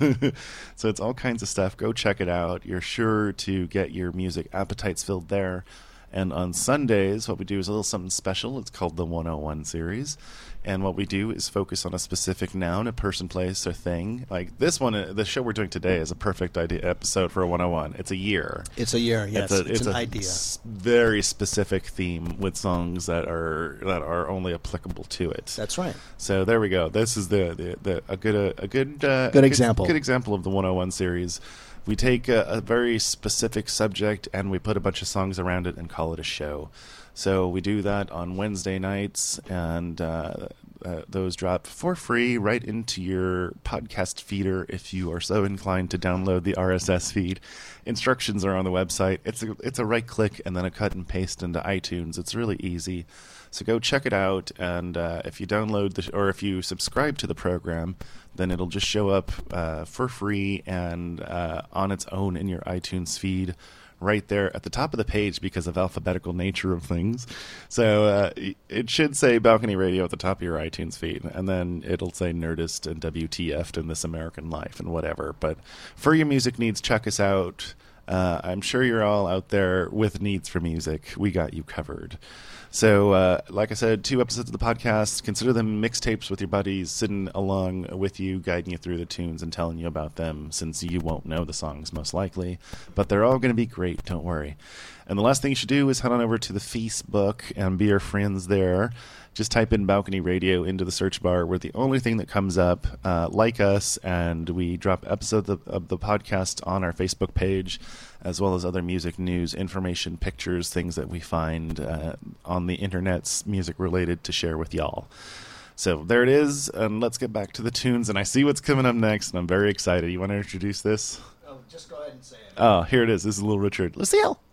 So it's all kinds of stuff. Go check it out. You're sure to get your music appetites filled there. And on Sundays, what we do is a little something special. It's called the one oh one series. And what we do is focus on a specific noun, a person, place, or thing. Like this one, uh, the show we're doing today is a perfect idea episode for a one oh one. It's a year. It's a year, yes. It's, a, It's it's an a idea. s- very specific theme with songs that are that are only applicable to it. That's right. So there we go. This is the, the, the a good a, a good uh, Good a example. Good example of the one oh one series. We take a, a very specific subject and we put a bunch of songs around it and call it a show. So we do that on Wednesday nights, and uh, uh, those drop for free right into your podcast feeder if you are so inclined to download the R S S feed. Instructions are on the website. It's a, it's a right click and then a cut and paste into iTunes. It's really easy. So go check it out, and uh, if you download the or if you subscribe to the program, then it'll just show up uh, for free and uh, on its own in your iTunes feed right there at the top of the page because of alphabetical nature of things. So uh, it should say Balcony Radio at the top of your iTunes feed, and then it'll say Nerdist and W T F'd and This American Life and whatever. But for your music needs, check us out. Uh, I'm sure you're all out there with needs for music. We got you covered. So, uh, like I said, two episodes of the podcast. Consider them mixtapes with your buddies, sitting along with you, guiding you through the tunes and telling you about them, since you won't know the songs most likely. But they're all going to be great, don't worry. And the last thing you should do is head on over to the Facebook and be our friends there. Just type in Balcony Radio into the search bar. We're the only thing that comes up. Uh, like us, and we drop episodes of, of the podcast on our Facebook page, as well as other music news, information, pictures, things that we find uh, on the internet's music related to share with y'all. So there it is, and let's get back to the tunes. And I see what's coming up next, and I'm very excited. You want to introduce this? Oh, just go ahead and say it. Oh, here it is. This is Little Richard. Lucille!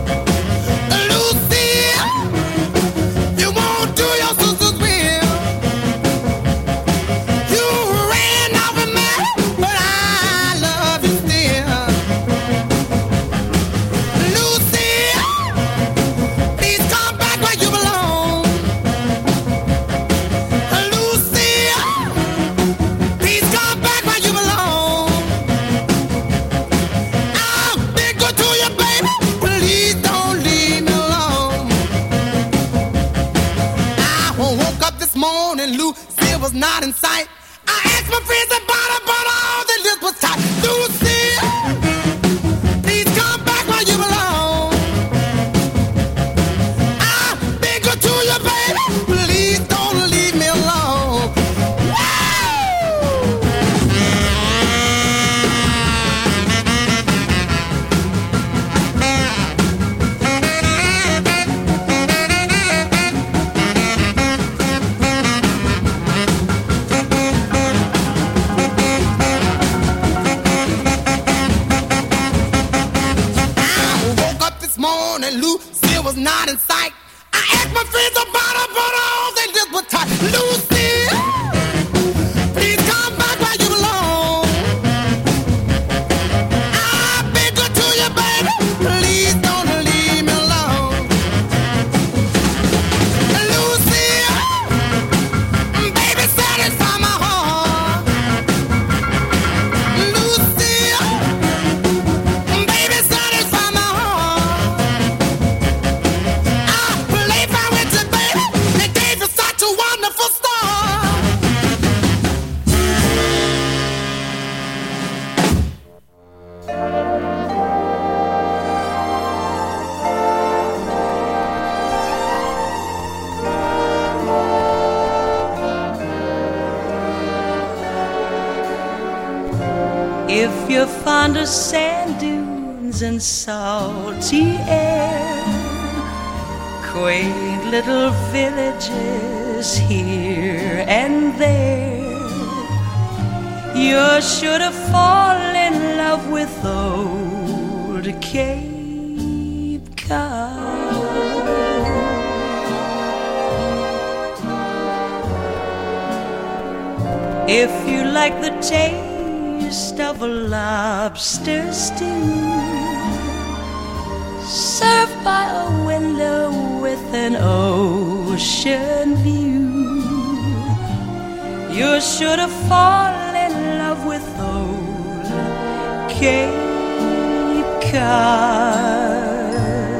You won't do your sister's will. morning, Lucille was not in sight. I asked my friends about her, but all the list was tight. Lucille, please come back where you belong. I've been good to you, baby. Please don't leave me alone. Lucille was not in sight. I asked my friends about her, but all they did was tight. Lucille, please come back where you belong. I've been good to you, baby. Please don't leave me alone. Lucille, baby, satisfy my heart. Lucille, baby, satisfy my heart. If you're fond of sand dunes and salty air, quaint little villages here and there, you're sure to fall in love with old Cape Cod. If you like the taste of a lobster stew served by a window with an ocean view, you're sure to fall in love with old Cape Cod.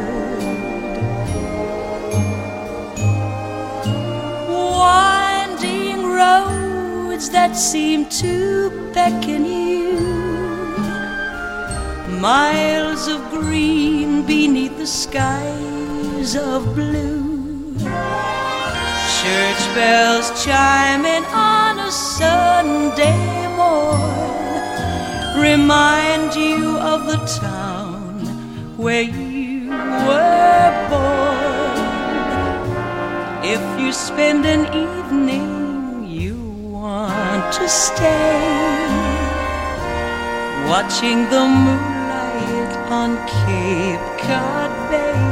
Winding roads that seem to beckon you, miles of green beneath the skies of blue, church bells chiming on a Sunday morn remind you of the town where you were born. If you spend an evening you want to stay watching the moonlight on Cape Cod Bay,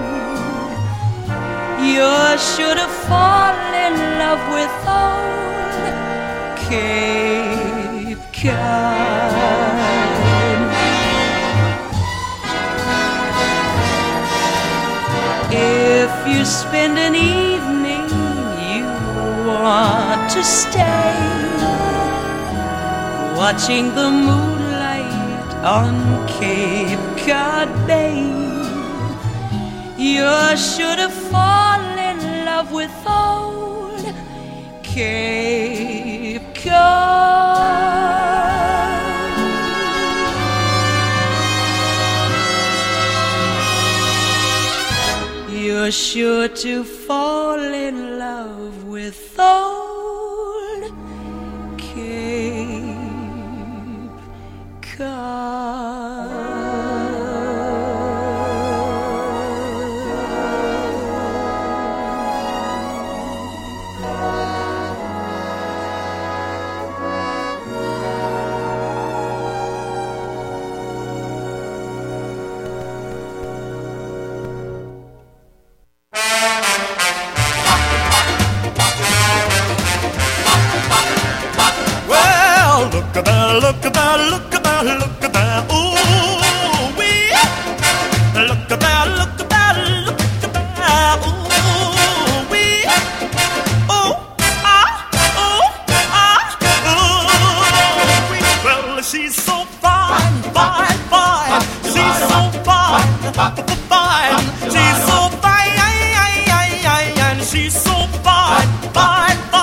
you're sure to fall in love with old Cape Cod. If you spend an evening you want to stay watching the moonlight on Cape Cod Bay, you're sure to fall in love with old Cape Cod. You're sure to fall in love with old Cape Cod. Look at that, look at that, look at that, look at that, ooh wee. Look at that, look at that, look at that, ooh wee. Oh, ah, oh, ah, ooh wee. Well, she's so fine, fine, fine. She's so fine, fine. She's so fine, and she's so fine, fine, fine.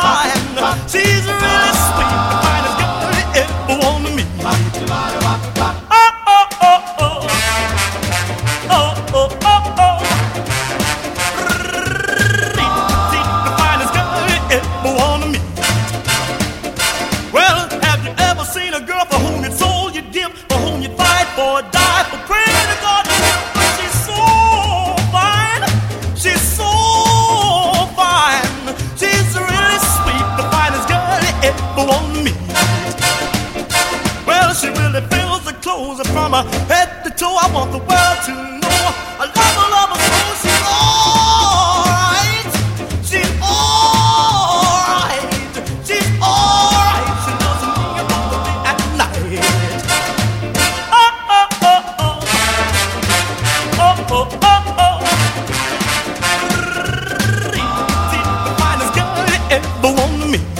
She's really sweet, the finest girl you ever want to meet. Oh, oh, oh, oh. Oh, oh, oh, oh. The finest girl you ever want to meet. Well, have you ever seen a girl for whom it's all you give, for whom you fight for, die for, pray to God? She's so fine, she's so fine, she's really sweet, the finest girl you ever want to meet. Well, she really fills the clothes from her head to toe. I want the world to know I love her, love her so. She's alright, she's alright, she's alright. She doesn't think about the day at night. Oh, oh, oh, oh. Oh, oh, oh, oh. The finest girl you ever want to meet.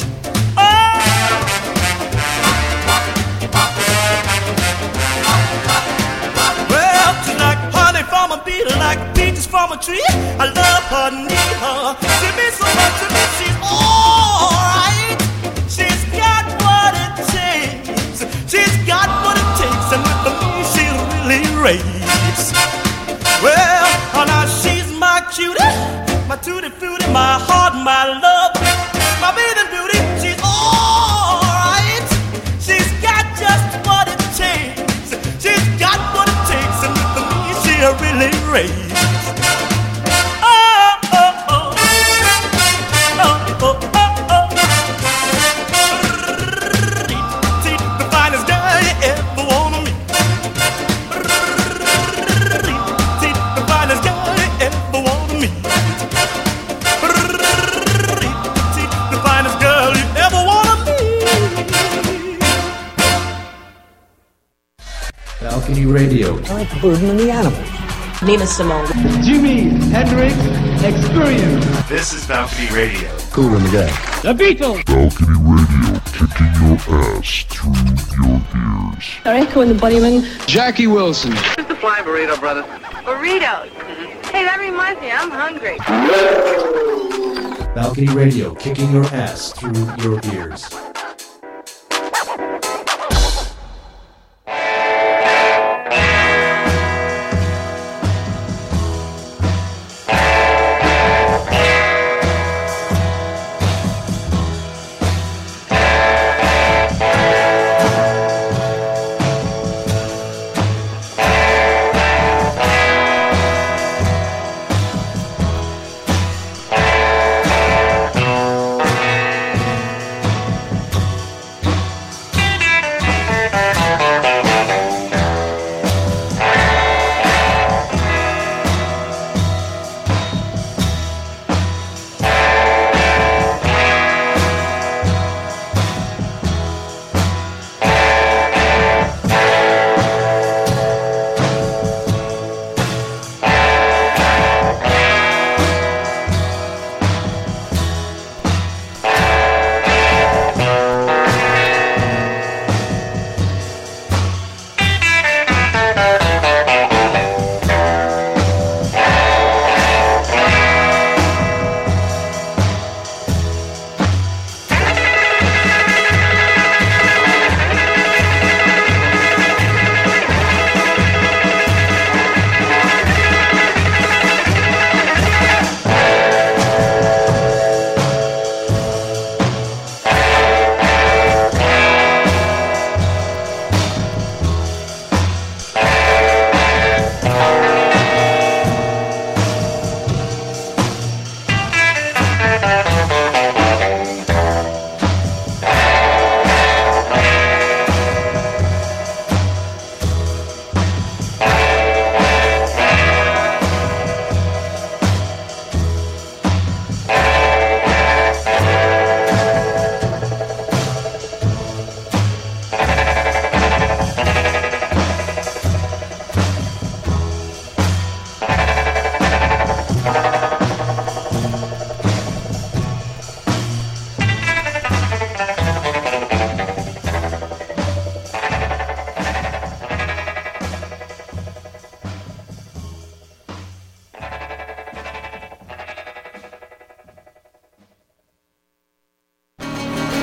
Well, she's like honey from a bee, like peaches from a tree. I love her, need her. She means so much to me. She's alright. She's got what it takes. She's got what it takes, and with me she really raves. Well, oh, now she's my cutie, my tutti frutti, my heart, my love, my bathing beauty. She's alright. She's got just what it takes. She's got what it takes, and with me she really raves. Oh, oh, oh. Oh, oh, oh, oh. The finest girl you ever wanna meet. The finest girl you ever wanna meet. The finest girl you ever wanna meet. Balcony Radio. I like the bird and the animals. Nina Simone. Jimi Hendrix Experience. This is Balcony Radio. Cool in the game. The Beatles. Balcony Radio, kicking your ass through your ears. Echo and the Bunnymen. Jackie Wilson. Who's the flying burrito, brother? Burritos. Hey, that reminds me, I'm hungry. Balcony Radio, kicking your ass through your ears.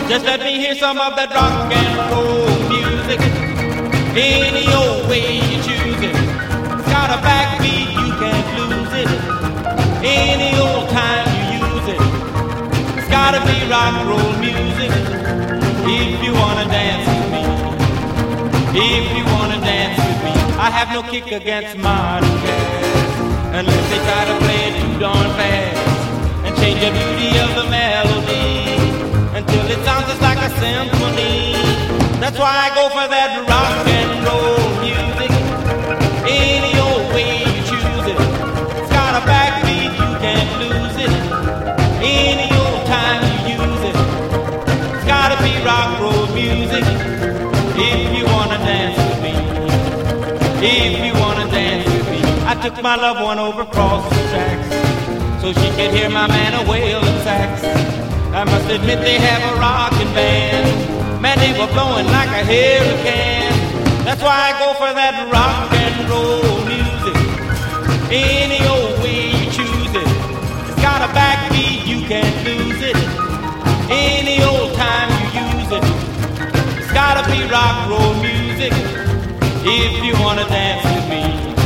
Just let me hear some of that rock and roll music. Any old way you choose it. It's got a backbeat, you can't lose it. Any old time you use it. It's gotta be rock and roll music. If you wanna dance with me. If you wanna dance with me. I have no kick against modern jazz, unless they try to play it too darn fast and change the beauty of the melody until it sounds just like a symphony. That's why I go for that rock and roll music. Any old way you choose it. It's got a backbeat, you can't lose it. Any old time you use it. It's gotta be rock and roll music. If you wanna dance with me. If you wanna dance with me. I took my loved one over across the tracks so she could hear my man a wailing sax. I must admit they have a rockin' band. Man, they were blowing like a hurricane. That's why I go for that rock and roll music. Any old way you choose it. It's got a backbeat, you can't lose it. Any old time you use it. It's gotta be rock and roll music. If you wanna dance with me.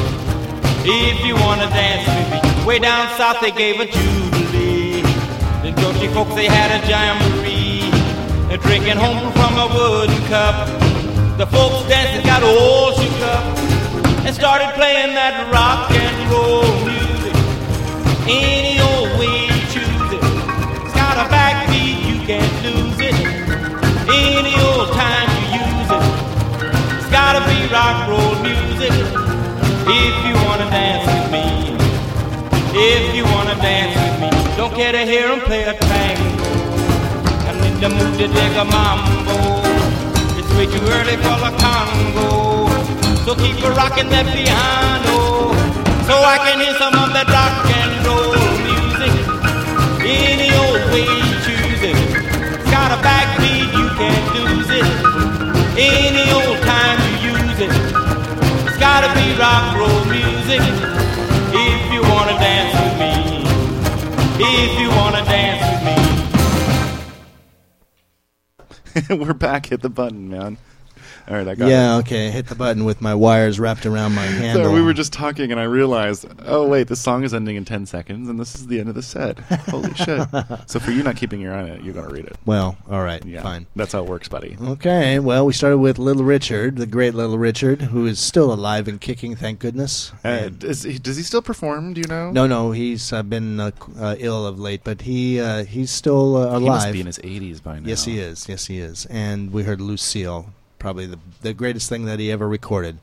If you wanna dance with me. Way down south they gave a jubilee. The Dutchy folks, they had a jamboree. They're drinking home from a wooden cup. The folks dancing got all shook up and started playing that rock and roll music. Any old way you choose it. It's got a backbeat, you can't lose it. Any old time you use it. It's gotta be rock and roll music. If you wanna dance with me. If you wanna dance with me. Don't care to hear 'em play a tango. I'm in the mood to dig a mambo. It's way too early for the Congo. So keep a rockin' that piano, so I can hear some of that rock and roll music. Any old way you choose it. It's got a backbeat, you can't lose it. Any old time you use it. It's gotta be rock and roll music. If you wanna dance with me. If you wanna dance with me. We're back. Hit the button, man. All right, I got yeah, it. okay. Hit the button with my wires wrapped around my handle. So we were just talking, and I realized, oh wait, the song is ending in ten seconds, and this is the end of the set. Holy shit! So for you not keeping your eye on it, you're gonna read it. Well, all right, yeah, fine. That's how it works, buddy. Okay. Well, we started with Little Richard, the great Little Richard, who is still alive and kicking, thank goodness. Uh, does, he, does he still perform? Do you know? No, no, he's uh, been uh, uh, ill of late, but he uh, he's still uh, alive. He must be in his eighties by now. Yes, he is. Yes, he is. And we heard Lucille. Probably the the greatest thing that he ever recorded.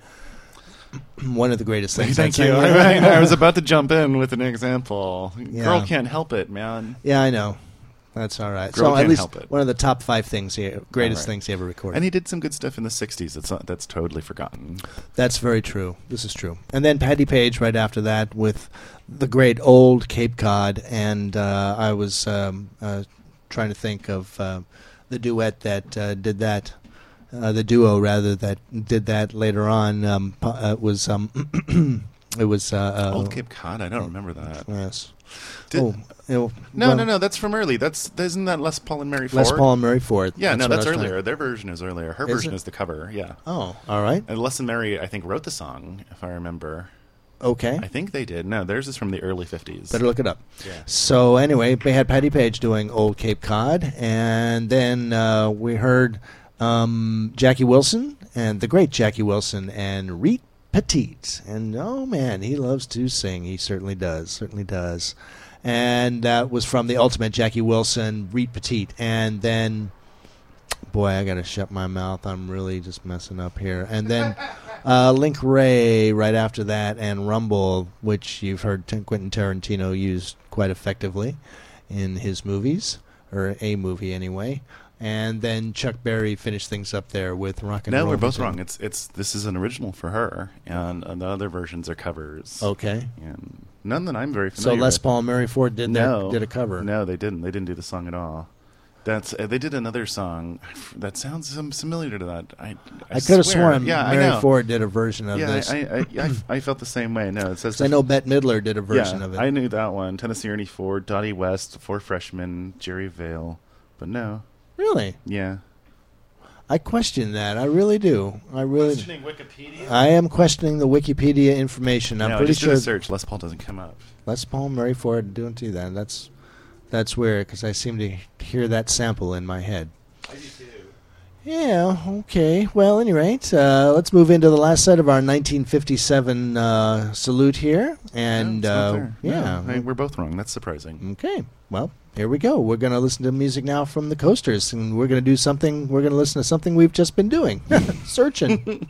One of the greatest things. Thank you. I, I was about to jump in with an example. Yeah. Girl can't help it, man. Yeah, I know. That's all right. Girl so can't at least help it. one of the top five things, he, greatest Right. things he ever recorded. And he did some good stuff in the sixties. That's not, that's totally forgotten. That's very true. This is true. And then Patti Page right after that with the great old Cape Cod. And uh, I was um, uh, trying to think of uh, the duet that uh, did that. Uh, the duo, rather, that did that later on. Um, uh, was um, it was uh, uh, Old Cape Cod. I don't remember that. Yes. Did, oh, you know, no, well, no, no. That's from early. That's isn't that Les Paul and Mary Ford? Les Paul and Mary Ford. Yeah, that's no, what that's I was earlier. trying- Their version is earlier. Her Is version it? is the cover. Yeah. Oh, all right. And Les and Mary, I think, wrote the song, if I remember. Okay. I think they did. No, theirs is from the early fifties. Better look it up. Yeah. So anyway, we had Patti Page doing Old Cape Cod, and then uh, we heard um, Jackie Wilson, and the great Jackie Wilson, and Reet Petite. And oh man, he loves to sing. He certainly does. Certainly does. And that was from the ultimate Jackie Wilson, Reet Petite. And then, boy, I got to shut my mouth. I'm really just messing up here. And then uh, Link Ray right after that, and Rumble, which you've heard T- Quentin Tarantino use quite effectively in his movies, or a movie anyway. And then Chuck Berry finished things up there with Rock and No, Roll. we're both wrong. It's it's this is an original for her, and uh, the other versions are covers. Okay. And none that I'm very So familiar Les with. Paul and Mary Ford did no, that, did a cover. No, they didn't. They didn't do the song at all. That's uh, they did another song that sounds some similar to that. I I, I could have swear. sworn yeah, Mary I know. Ford did a version of yeah, this. I, I, I, I, I felt the same way. No, it says 'Cause I know Bette Midler did a version yeah, of it. I knew that one. Tennessee Ernie Ford, Dottie West, Four Freshmen, Jerry Vale, but no. Really? Yeah. I question that. I really do. I really. Questioning Wikipedia? I am questioning the Wikipedia information. I'm no, pretty just sure. do a search. Les Paul doesn't come up. Les Paul, Murray Ford, doing do that. That's that's weird because I seem to hear that sample in my head. I do too. Yeah. Okay. Well, any rate, uh, let's move into the last set of our nineteen fifty-seven uh, salute here, and No, it's not uh, there. yeah, No, I- we're both wrong. That's surprising. Okay. Well, here we go. We're going to listen to music now from the Coasters, and we're going to do something. We're going to listen to something we've just been doing, searching.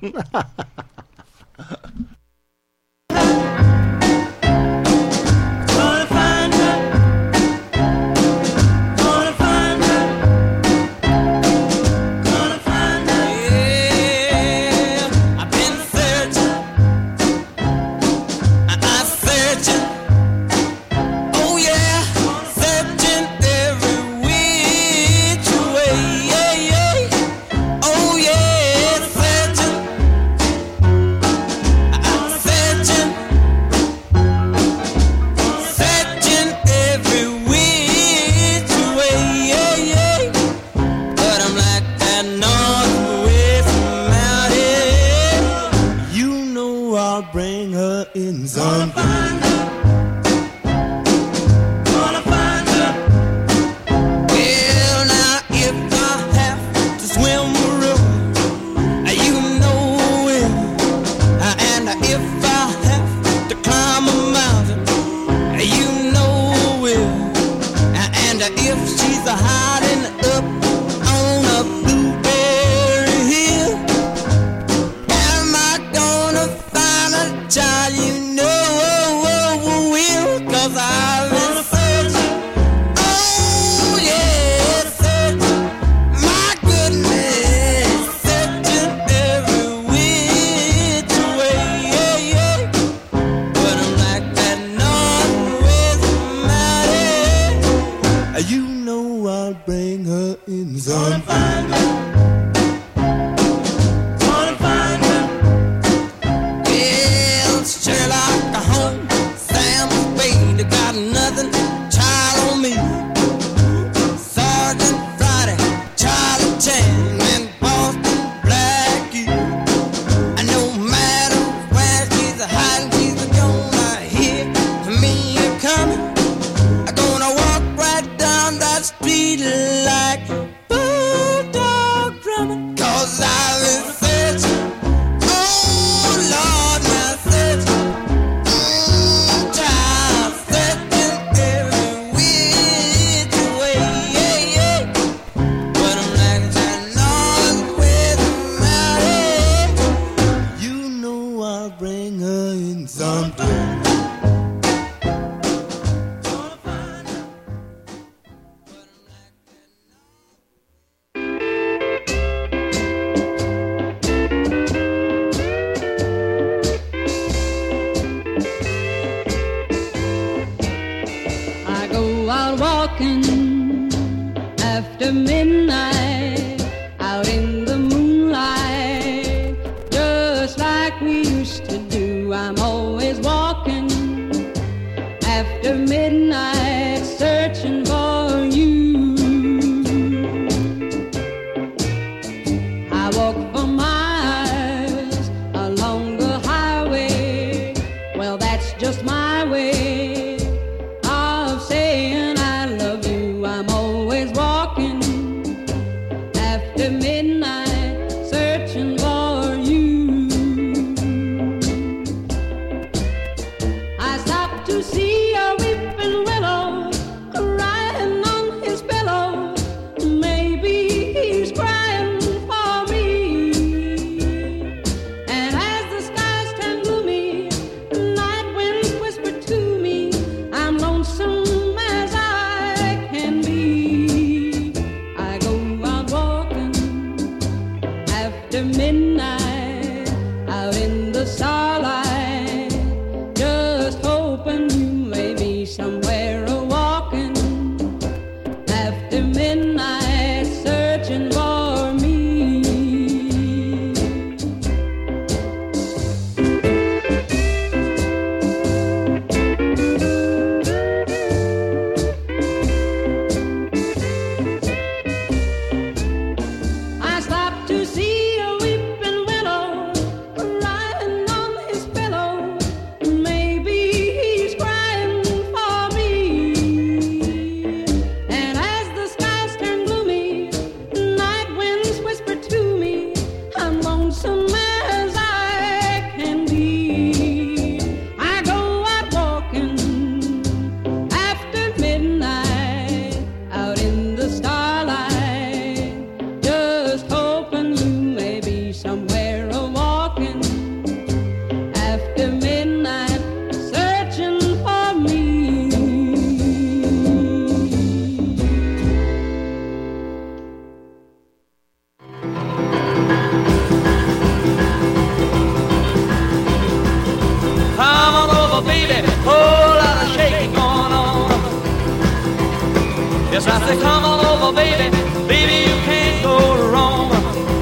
say, come on over, baby. Baby, you can't go wrong.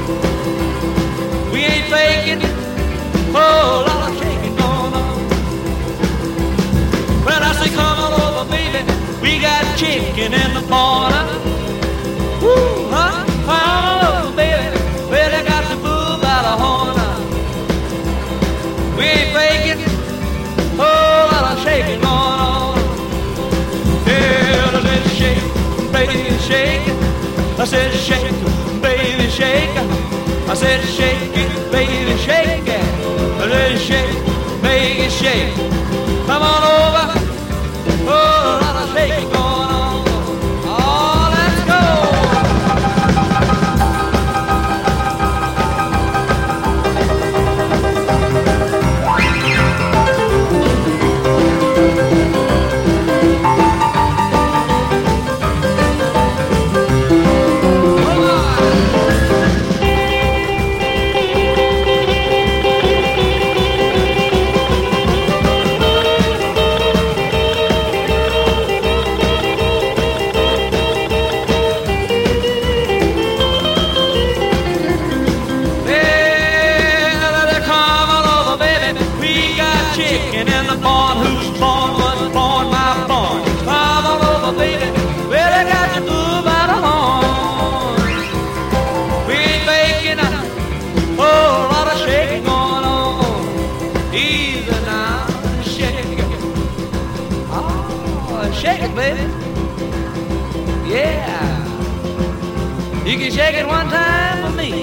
We ain't faking. Oh, a lot of shaking going on. Well, I say, come on over, baby. We got chicken in the corner. Woo, huh? Come on over, baby. Well, they got the bull by the horn. We ain't faking. Oh, a lot of shaking going on. Yeah, I said, shake, baby, shake. I said, shake, baby, shake. I said, shake it, baby, shake it. I said, shake, baby, shake. Come on over. Oh, a lot of shaking going on. Oh, let's go. You can shake it one time for me.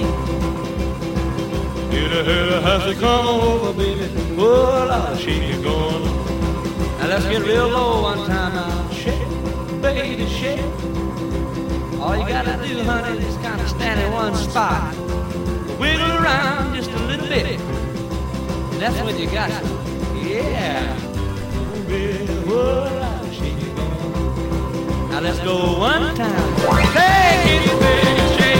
You the have to come over, baby. Oh, Lord, shake it going on. Now let's get real low one time now. Shake, baby, shake. All you gotta do, honey, is kind of stand in one spot. Wiggle around just a little bit. And that's what you got. Yeah. Baby, oh, Lord, shake it going on. Now let's go one time. Shake it, baby.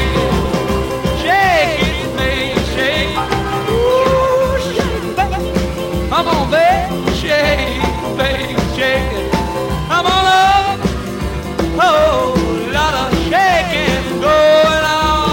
Come on, baby, shake, baby, shake it. Come on up. Oh, lot of shaking going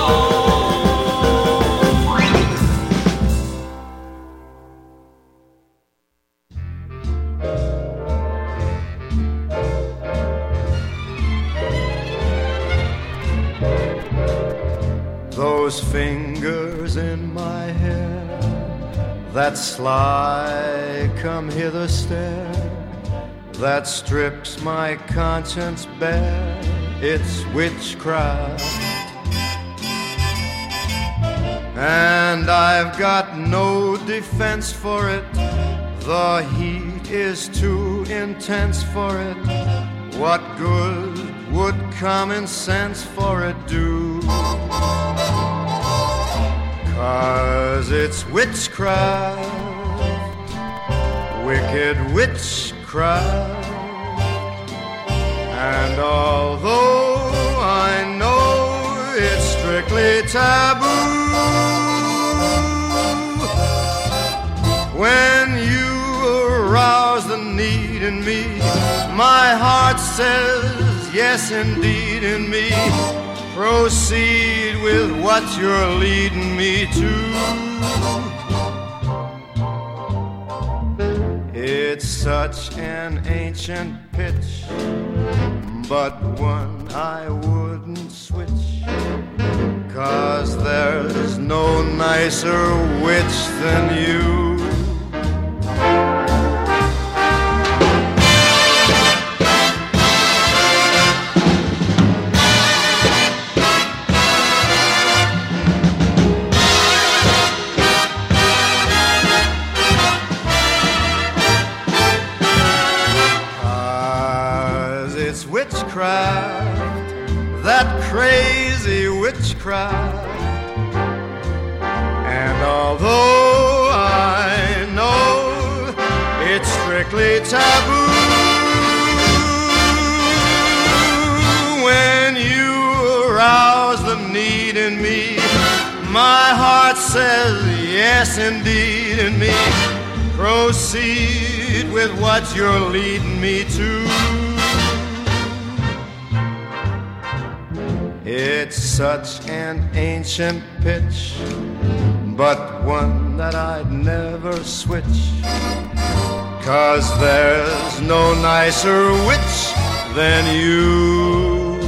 on. Those fingers in my hair that sly come hither stare, that strips my conscience bare, it's witchcraft. And I've got no defense for it, the heat is too intense for it. What good would common sense for it do? 'Cause it's witchcraft, wicked witchcraft. And although I know it's strictly taboo, when you arouse the need in me, my heart says yes indeed in me. Proceed with what you're leading me to. It's such an ancient pitch, but one I wouldn't switch, 'cause there's no nicer witch than you. That crazy witchcraft. And although I know it's strictly taboo, when you arouse the need in me, my heart says yes indeed in me. Proceed with what you're leading me to. It's such an ancient pitch, but one that I'd never switch. 'Cause there's no nicer witch than you.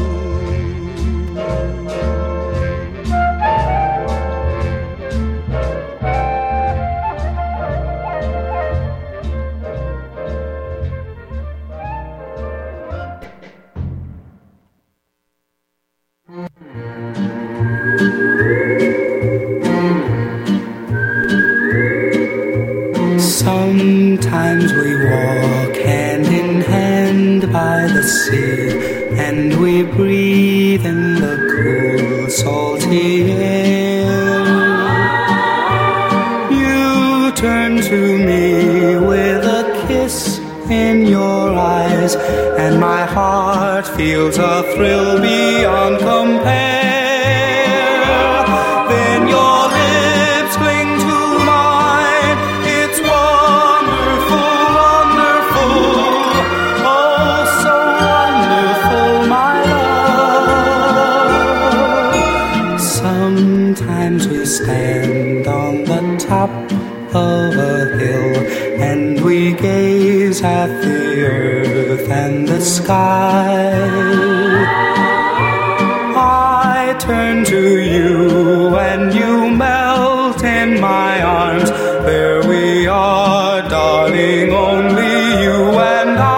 Sometimes we walk hand in hand by the sea, and we breathe in the cool, salty air. You turn to me with a kiss in your eyes, and my heart feels a thrill beyond compare. Then your lips cling to mine. It's wonderful, wonderful, oh so wonderful, my love. Sometimes we stand on the top of a hill, and we gaze at the earth and the sky. I turn to you and you melt in my arms. There we are, darling, only you and I.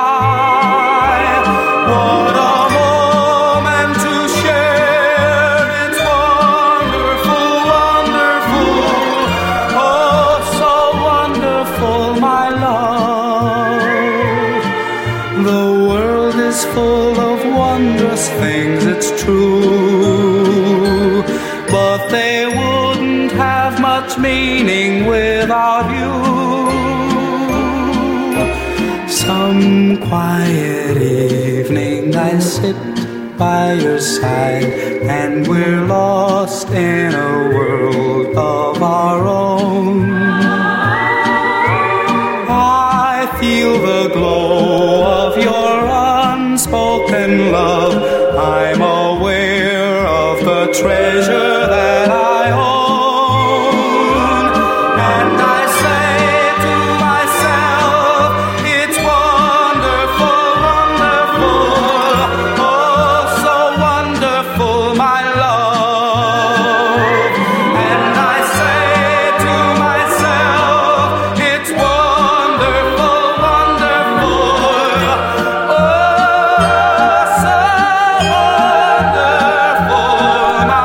What a moment to share. It's wonderful, wonderful, oh so wonderful, my love. The world is full of wondrous things, it's true, but they wouldn't have much meaning without you. Some quiet evening I sit by your side, and we're lost in a world of our own. I feel the glow of your unspoken love. I'm aware of the treasure that I own, and I say to myself, it's wonderful, wonderful, oh so wonderful, my love. And I say to myself, it's wonderful, wonderful, oh so wonderful, my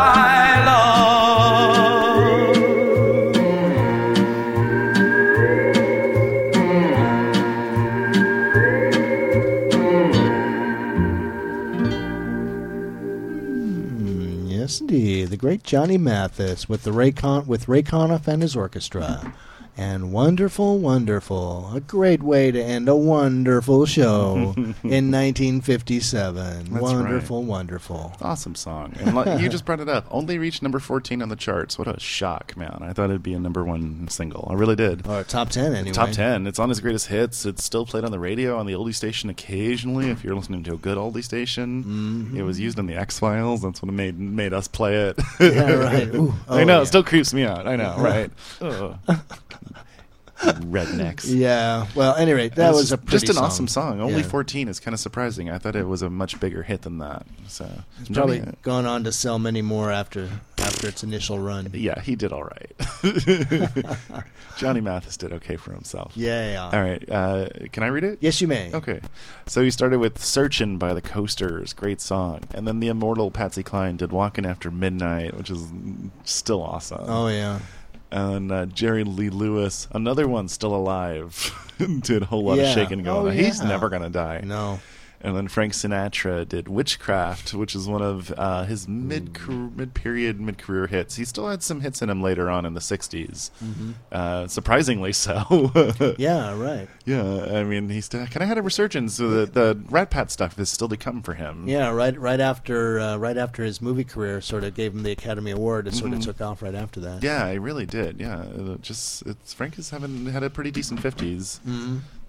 Mm, yes, indeed. The great Johnny Mathis with the Ray Con- with Ray Conniff and his orchestra. And wonderful, wonderful. A great way to end a wonderful show in nineteen fifty-seven. That's wonderful, right. wonderful. Awesome song. And like, you just brought it up. Only reached number fourteen on the charts. What a shock, man. I thought it'd be a number one single. I really did. Or top ten, anyway. Top ten. It's on his greatest hits. It's still played on the radio, on the oldie station occasionally, if you're listening to a good oldie station. Mm-hmm. It was used on the X-Files. That's what made made us play it. Yeah, right. Ooh. I Oh, know. yeah. It still creeps me out. I know, right? Ugh. Rednecks. Yeah. Well, anyway, that It's was a pretty just an song. awesome song. Only Yeah. fourteen is kind of surprising. I thought it was a much bigger hit than that. So It's probably gone on to sell many more after after its initial run. Yeah, he did all right. Johnny Mathis did okay for himself. Yeah, yeah. All right. Uh, can I read it? Yes, you may. Okay. So he started with Searchin' by the Coasters. Great song. And then the immortal Patsy Cline did Walkin' After Midnight, which is still awesome. Oh, yeah. And uh, Jerry Lee Lewis, another one still alive, did a whole lot Yeah. of shaking going Oh, on. He's yeah. never going to die. No. And then Frank Sinatra did Witchcraft, which is one of uh, his mid mid period mid career hits. He still had some hits in him later on in the sixties, Mhm. uh, surprisingly so. Yeah, right. Yeah, I mean he still kind of had a resurgence. So the the Rat Pat stuff is still to come for him. Yeah, right. Right after, uh, right after his movie career, sort of gave him the Academy Award. It sort Mhm. of took off right after that. Yeah, he really did. Yeah, it just it's Frank has having had a pretty decent fifties. Mhm.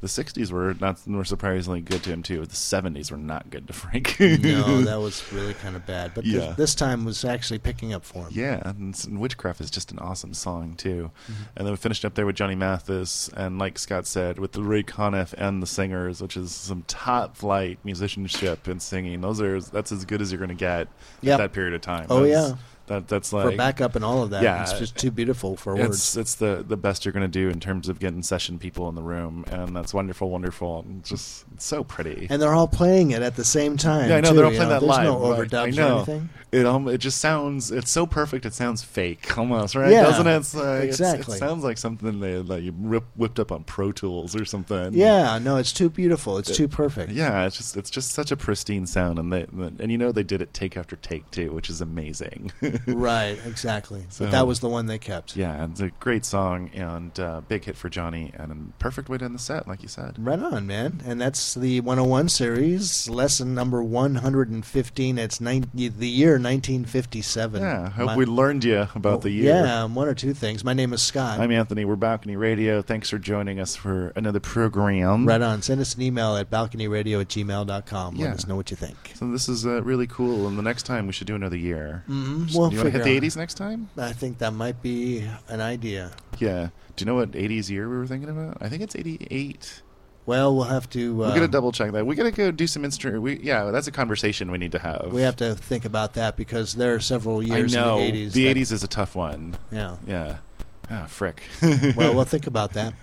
The sixties were not were surprisingly good to him too. The seventies were not good to Frank. No, that was really kind of bad. But Yeah. this, this time was actually picking up for him. Yeah, and, s- and Witchcraft is just an awesome song too. Mhm. And then we finished up there with Johnny Mathis, and like Scott said, with the Ray Conniff and the singers, which is some top flight musicianship and singing. Those are that's as good as you're going to get Yep. at that period of time. Oh, That's- yeah. That that's like For backup and all of that. Yeah, It's just too beautiful for it's, words. It's the the best you're going to do in terms of getting session people in the room, and that's wonderful, wonderful, and just it's so pretty. And they're all playing it at the same time. Yeah, I know too, they're all you playing know? that There's live. no like, overdubs I know. or anything. It um, it just sounds it's so perfect. It sounds fake almost, right? Yeah, Doesn't it? It's like, it's- exactly. it sounds like something they like you rip, whipped up on Pro Tools or something. Yeah, no, it's too beautiful. It's It- too perfect. Yeah, it's just it's just such a pristine sound, and they and you know they did it take after take too, which is amazing. Right, exactly. So- But that was the one they kept. Yeah, it's a great song and uh, big hit for Johnny, and a perfect way to end the set, like you said. Right on, man. And that's the one oh one series, lesson number one hundred fifteen. It's nine, the year nineteen fifty-seven. Yeah, I hope My- we learned you about Oh, the year. Yeah, one or two things. My name is Scott. I'm Anthony. We're Balcony Radio. Thanks for joining us for another program. Right on. Send us an email at balcony radio at gmail dot com. Let Yeah. us know what you think. So this is uh, really cool, and the next time we should do another year. Mm-hmm. So We'll do you want to hit figure the out- eighties next time? I think that might be an idea. Yeah. Do you know what eighties year we were thinking about? I think it's eighty-eight. Well, we'll have to. Uh, We're gonna double check that. We gotta go do some instrument. We yeah, that's a conversation we need to have. We have to think about that because there are several years I know in the eighties. the that- eighties is a tough one. Yeah. Yeah. Ah, frick. Well, we'll think about that.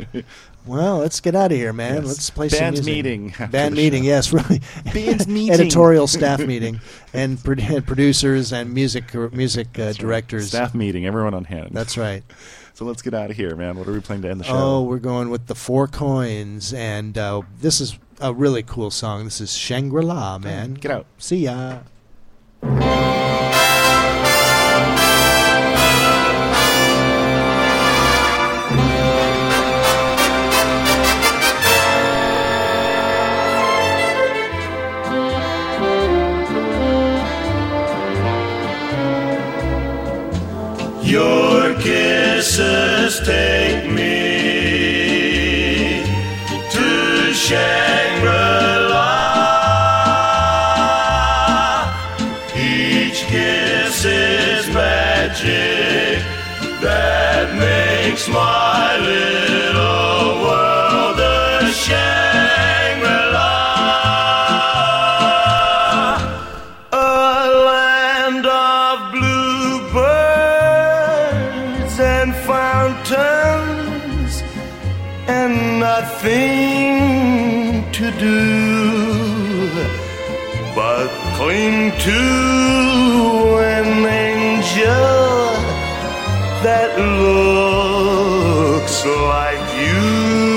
Well, let's get out of here, man. Yes. Let's play Band some music. meeting after Band the meeting, show. yes, really. Band meeting. Editorial staff meeting, and, pro- and producers and music music uh, That's right. directors. Staff meeting. Everyone on hand. That's right. So let's get out of here, man. What are we playing to end the show? Oh, we're going with the Four Coins, and uh, this is a really cool song. This is Shangri-La, man. Get out. See ya. Your kisses take me to Shangri-La. Each kiss is magic that makes my little world a Shangri-La. A land of bluebirds and fountains and nothing to do but cling to an angel that looks like you.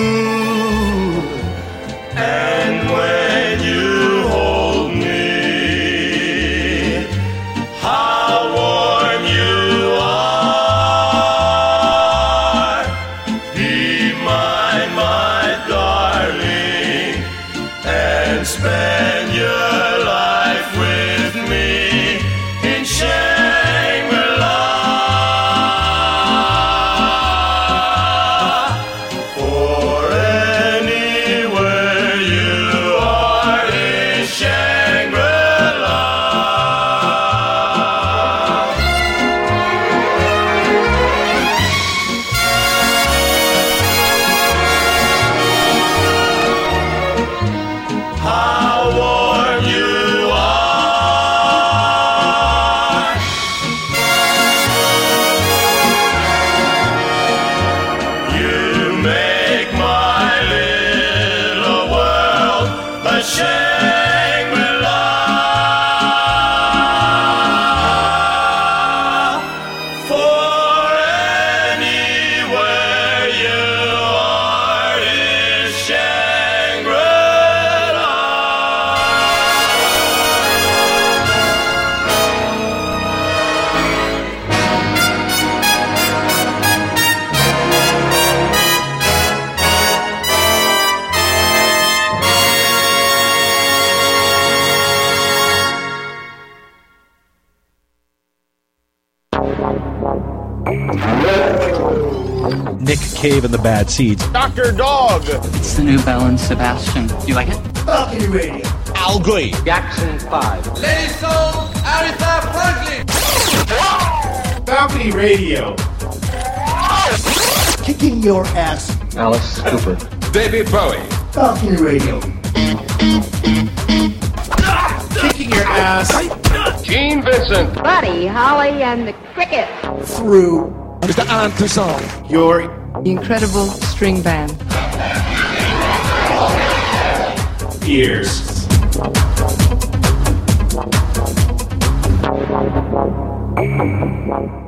And when you hold me, how warm you are. Be mine, my darling, and spend your life with me in Shangri-La. For anywhere you are is Shangri-La. How warm you are. You make my little world a Shangri-La. For anywhere you are is Shangri-La. Let's go. Nick Cave and the Bad Seeds. Doctor Dog. It's the new Bell and Sebastian. Do you like it? Balcony Radio. Al Green. Jackson five. Lady Soul. Aretha Franklin. Balcony Radio. Kicking your ass. Alice Cooper. David Bowie. Balcony Radio. Kicking your ass. Gene Vincent. Buddy, Holly, and the Cricket. Through Mister Alan Toussaint. Your The Incredible String Band. ears. Thank you.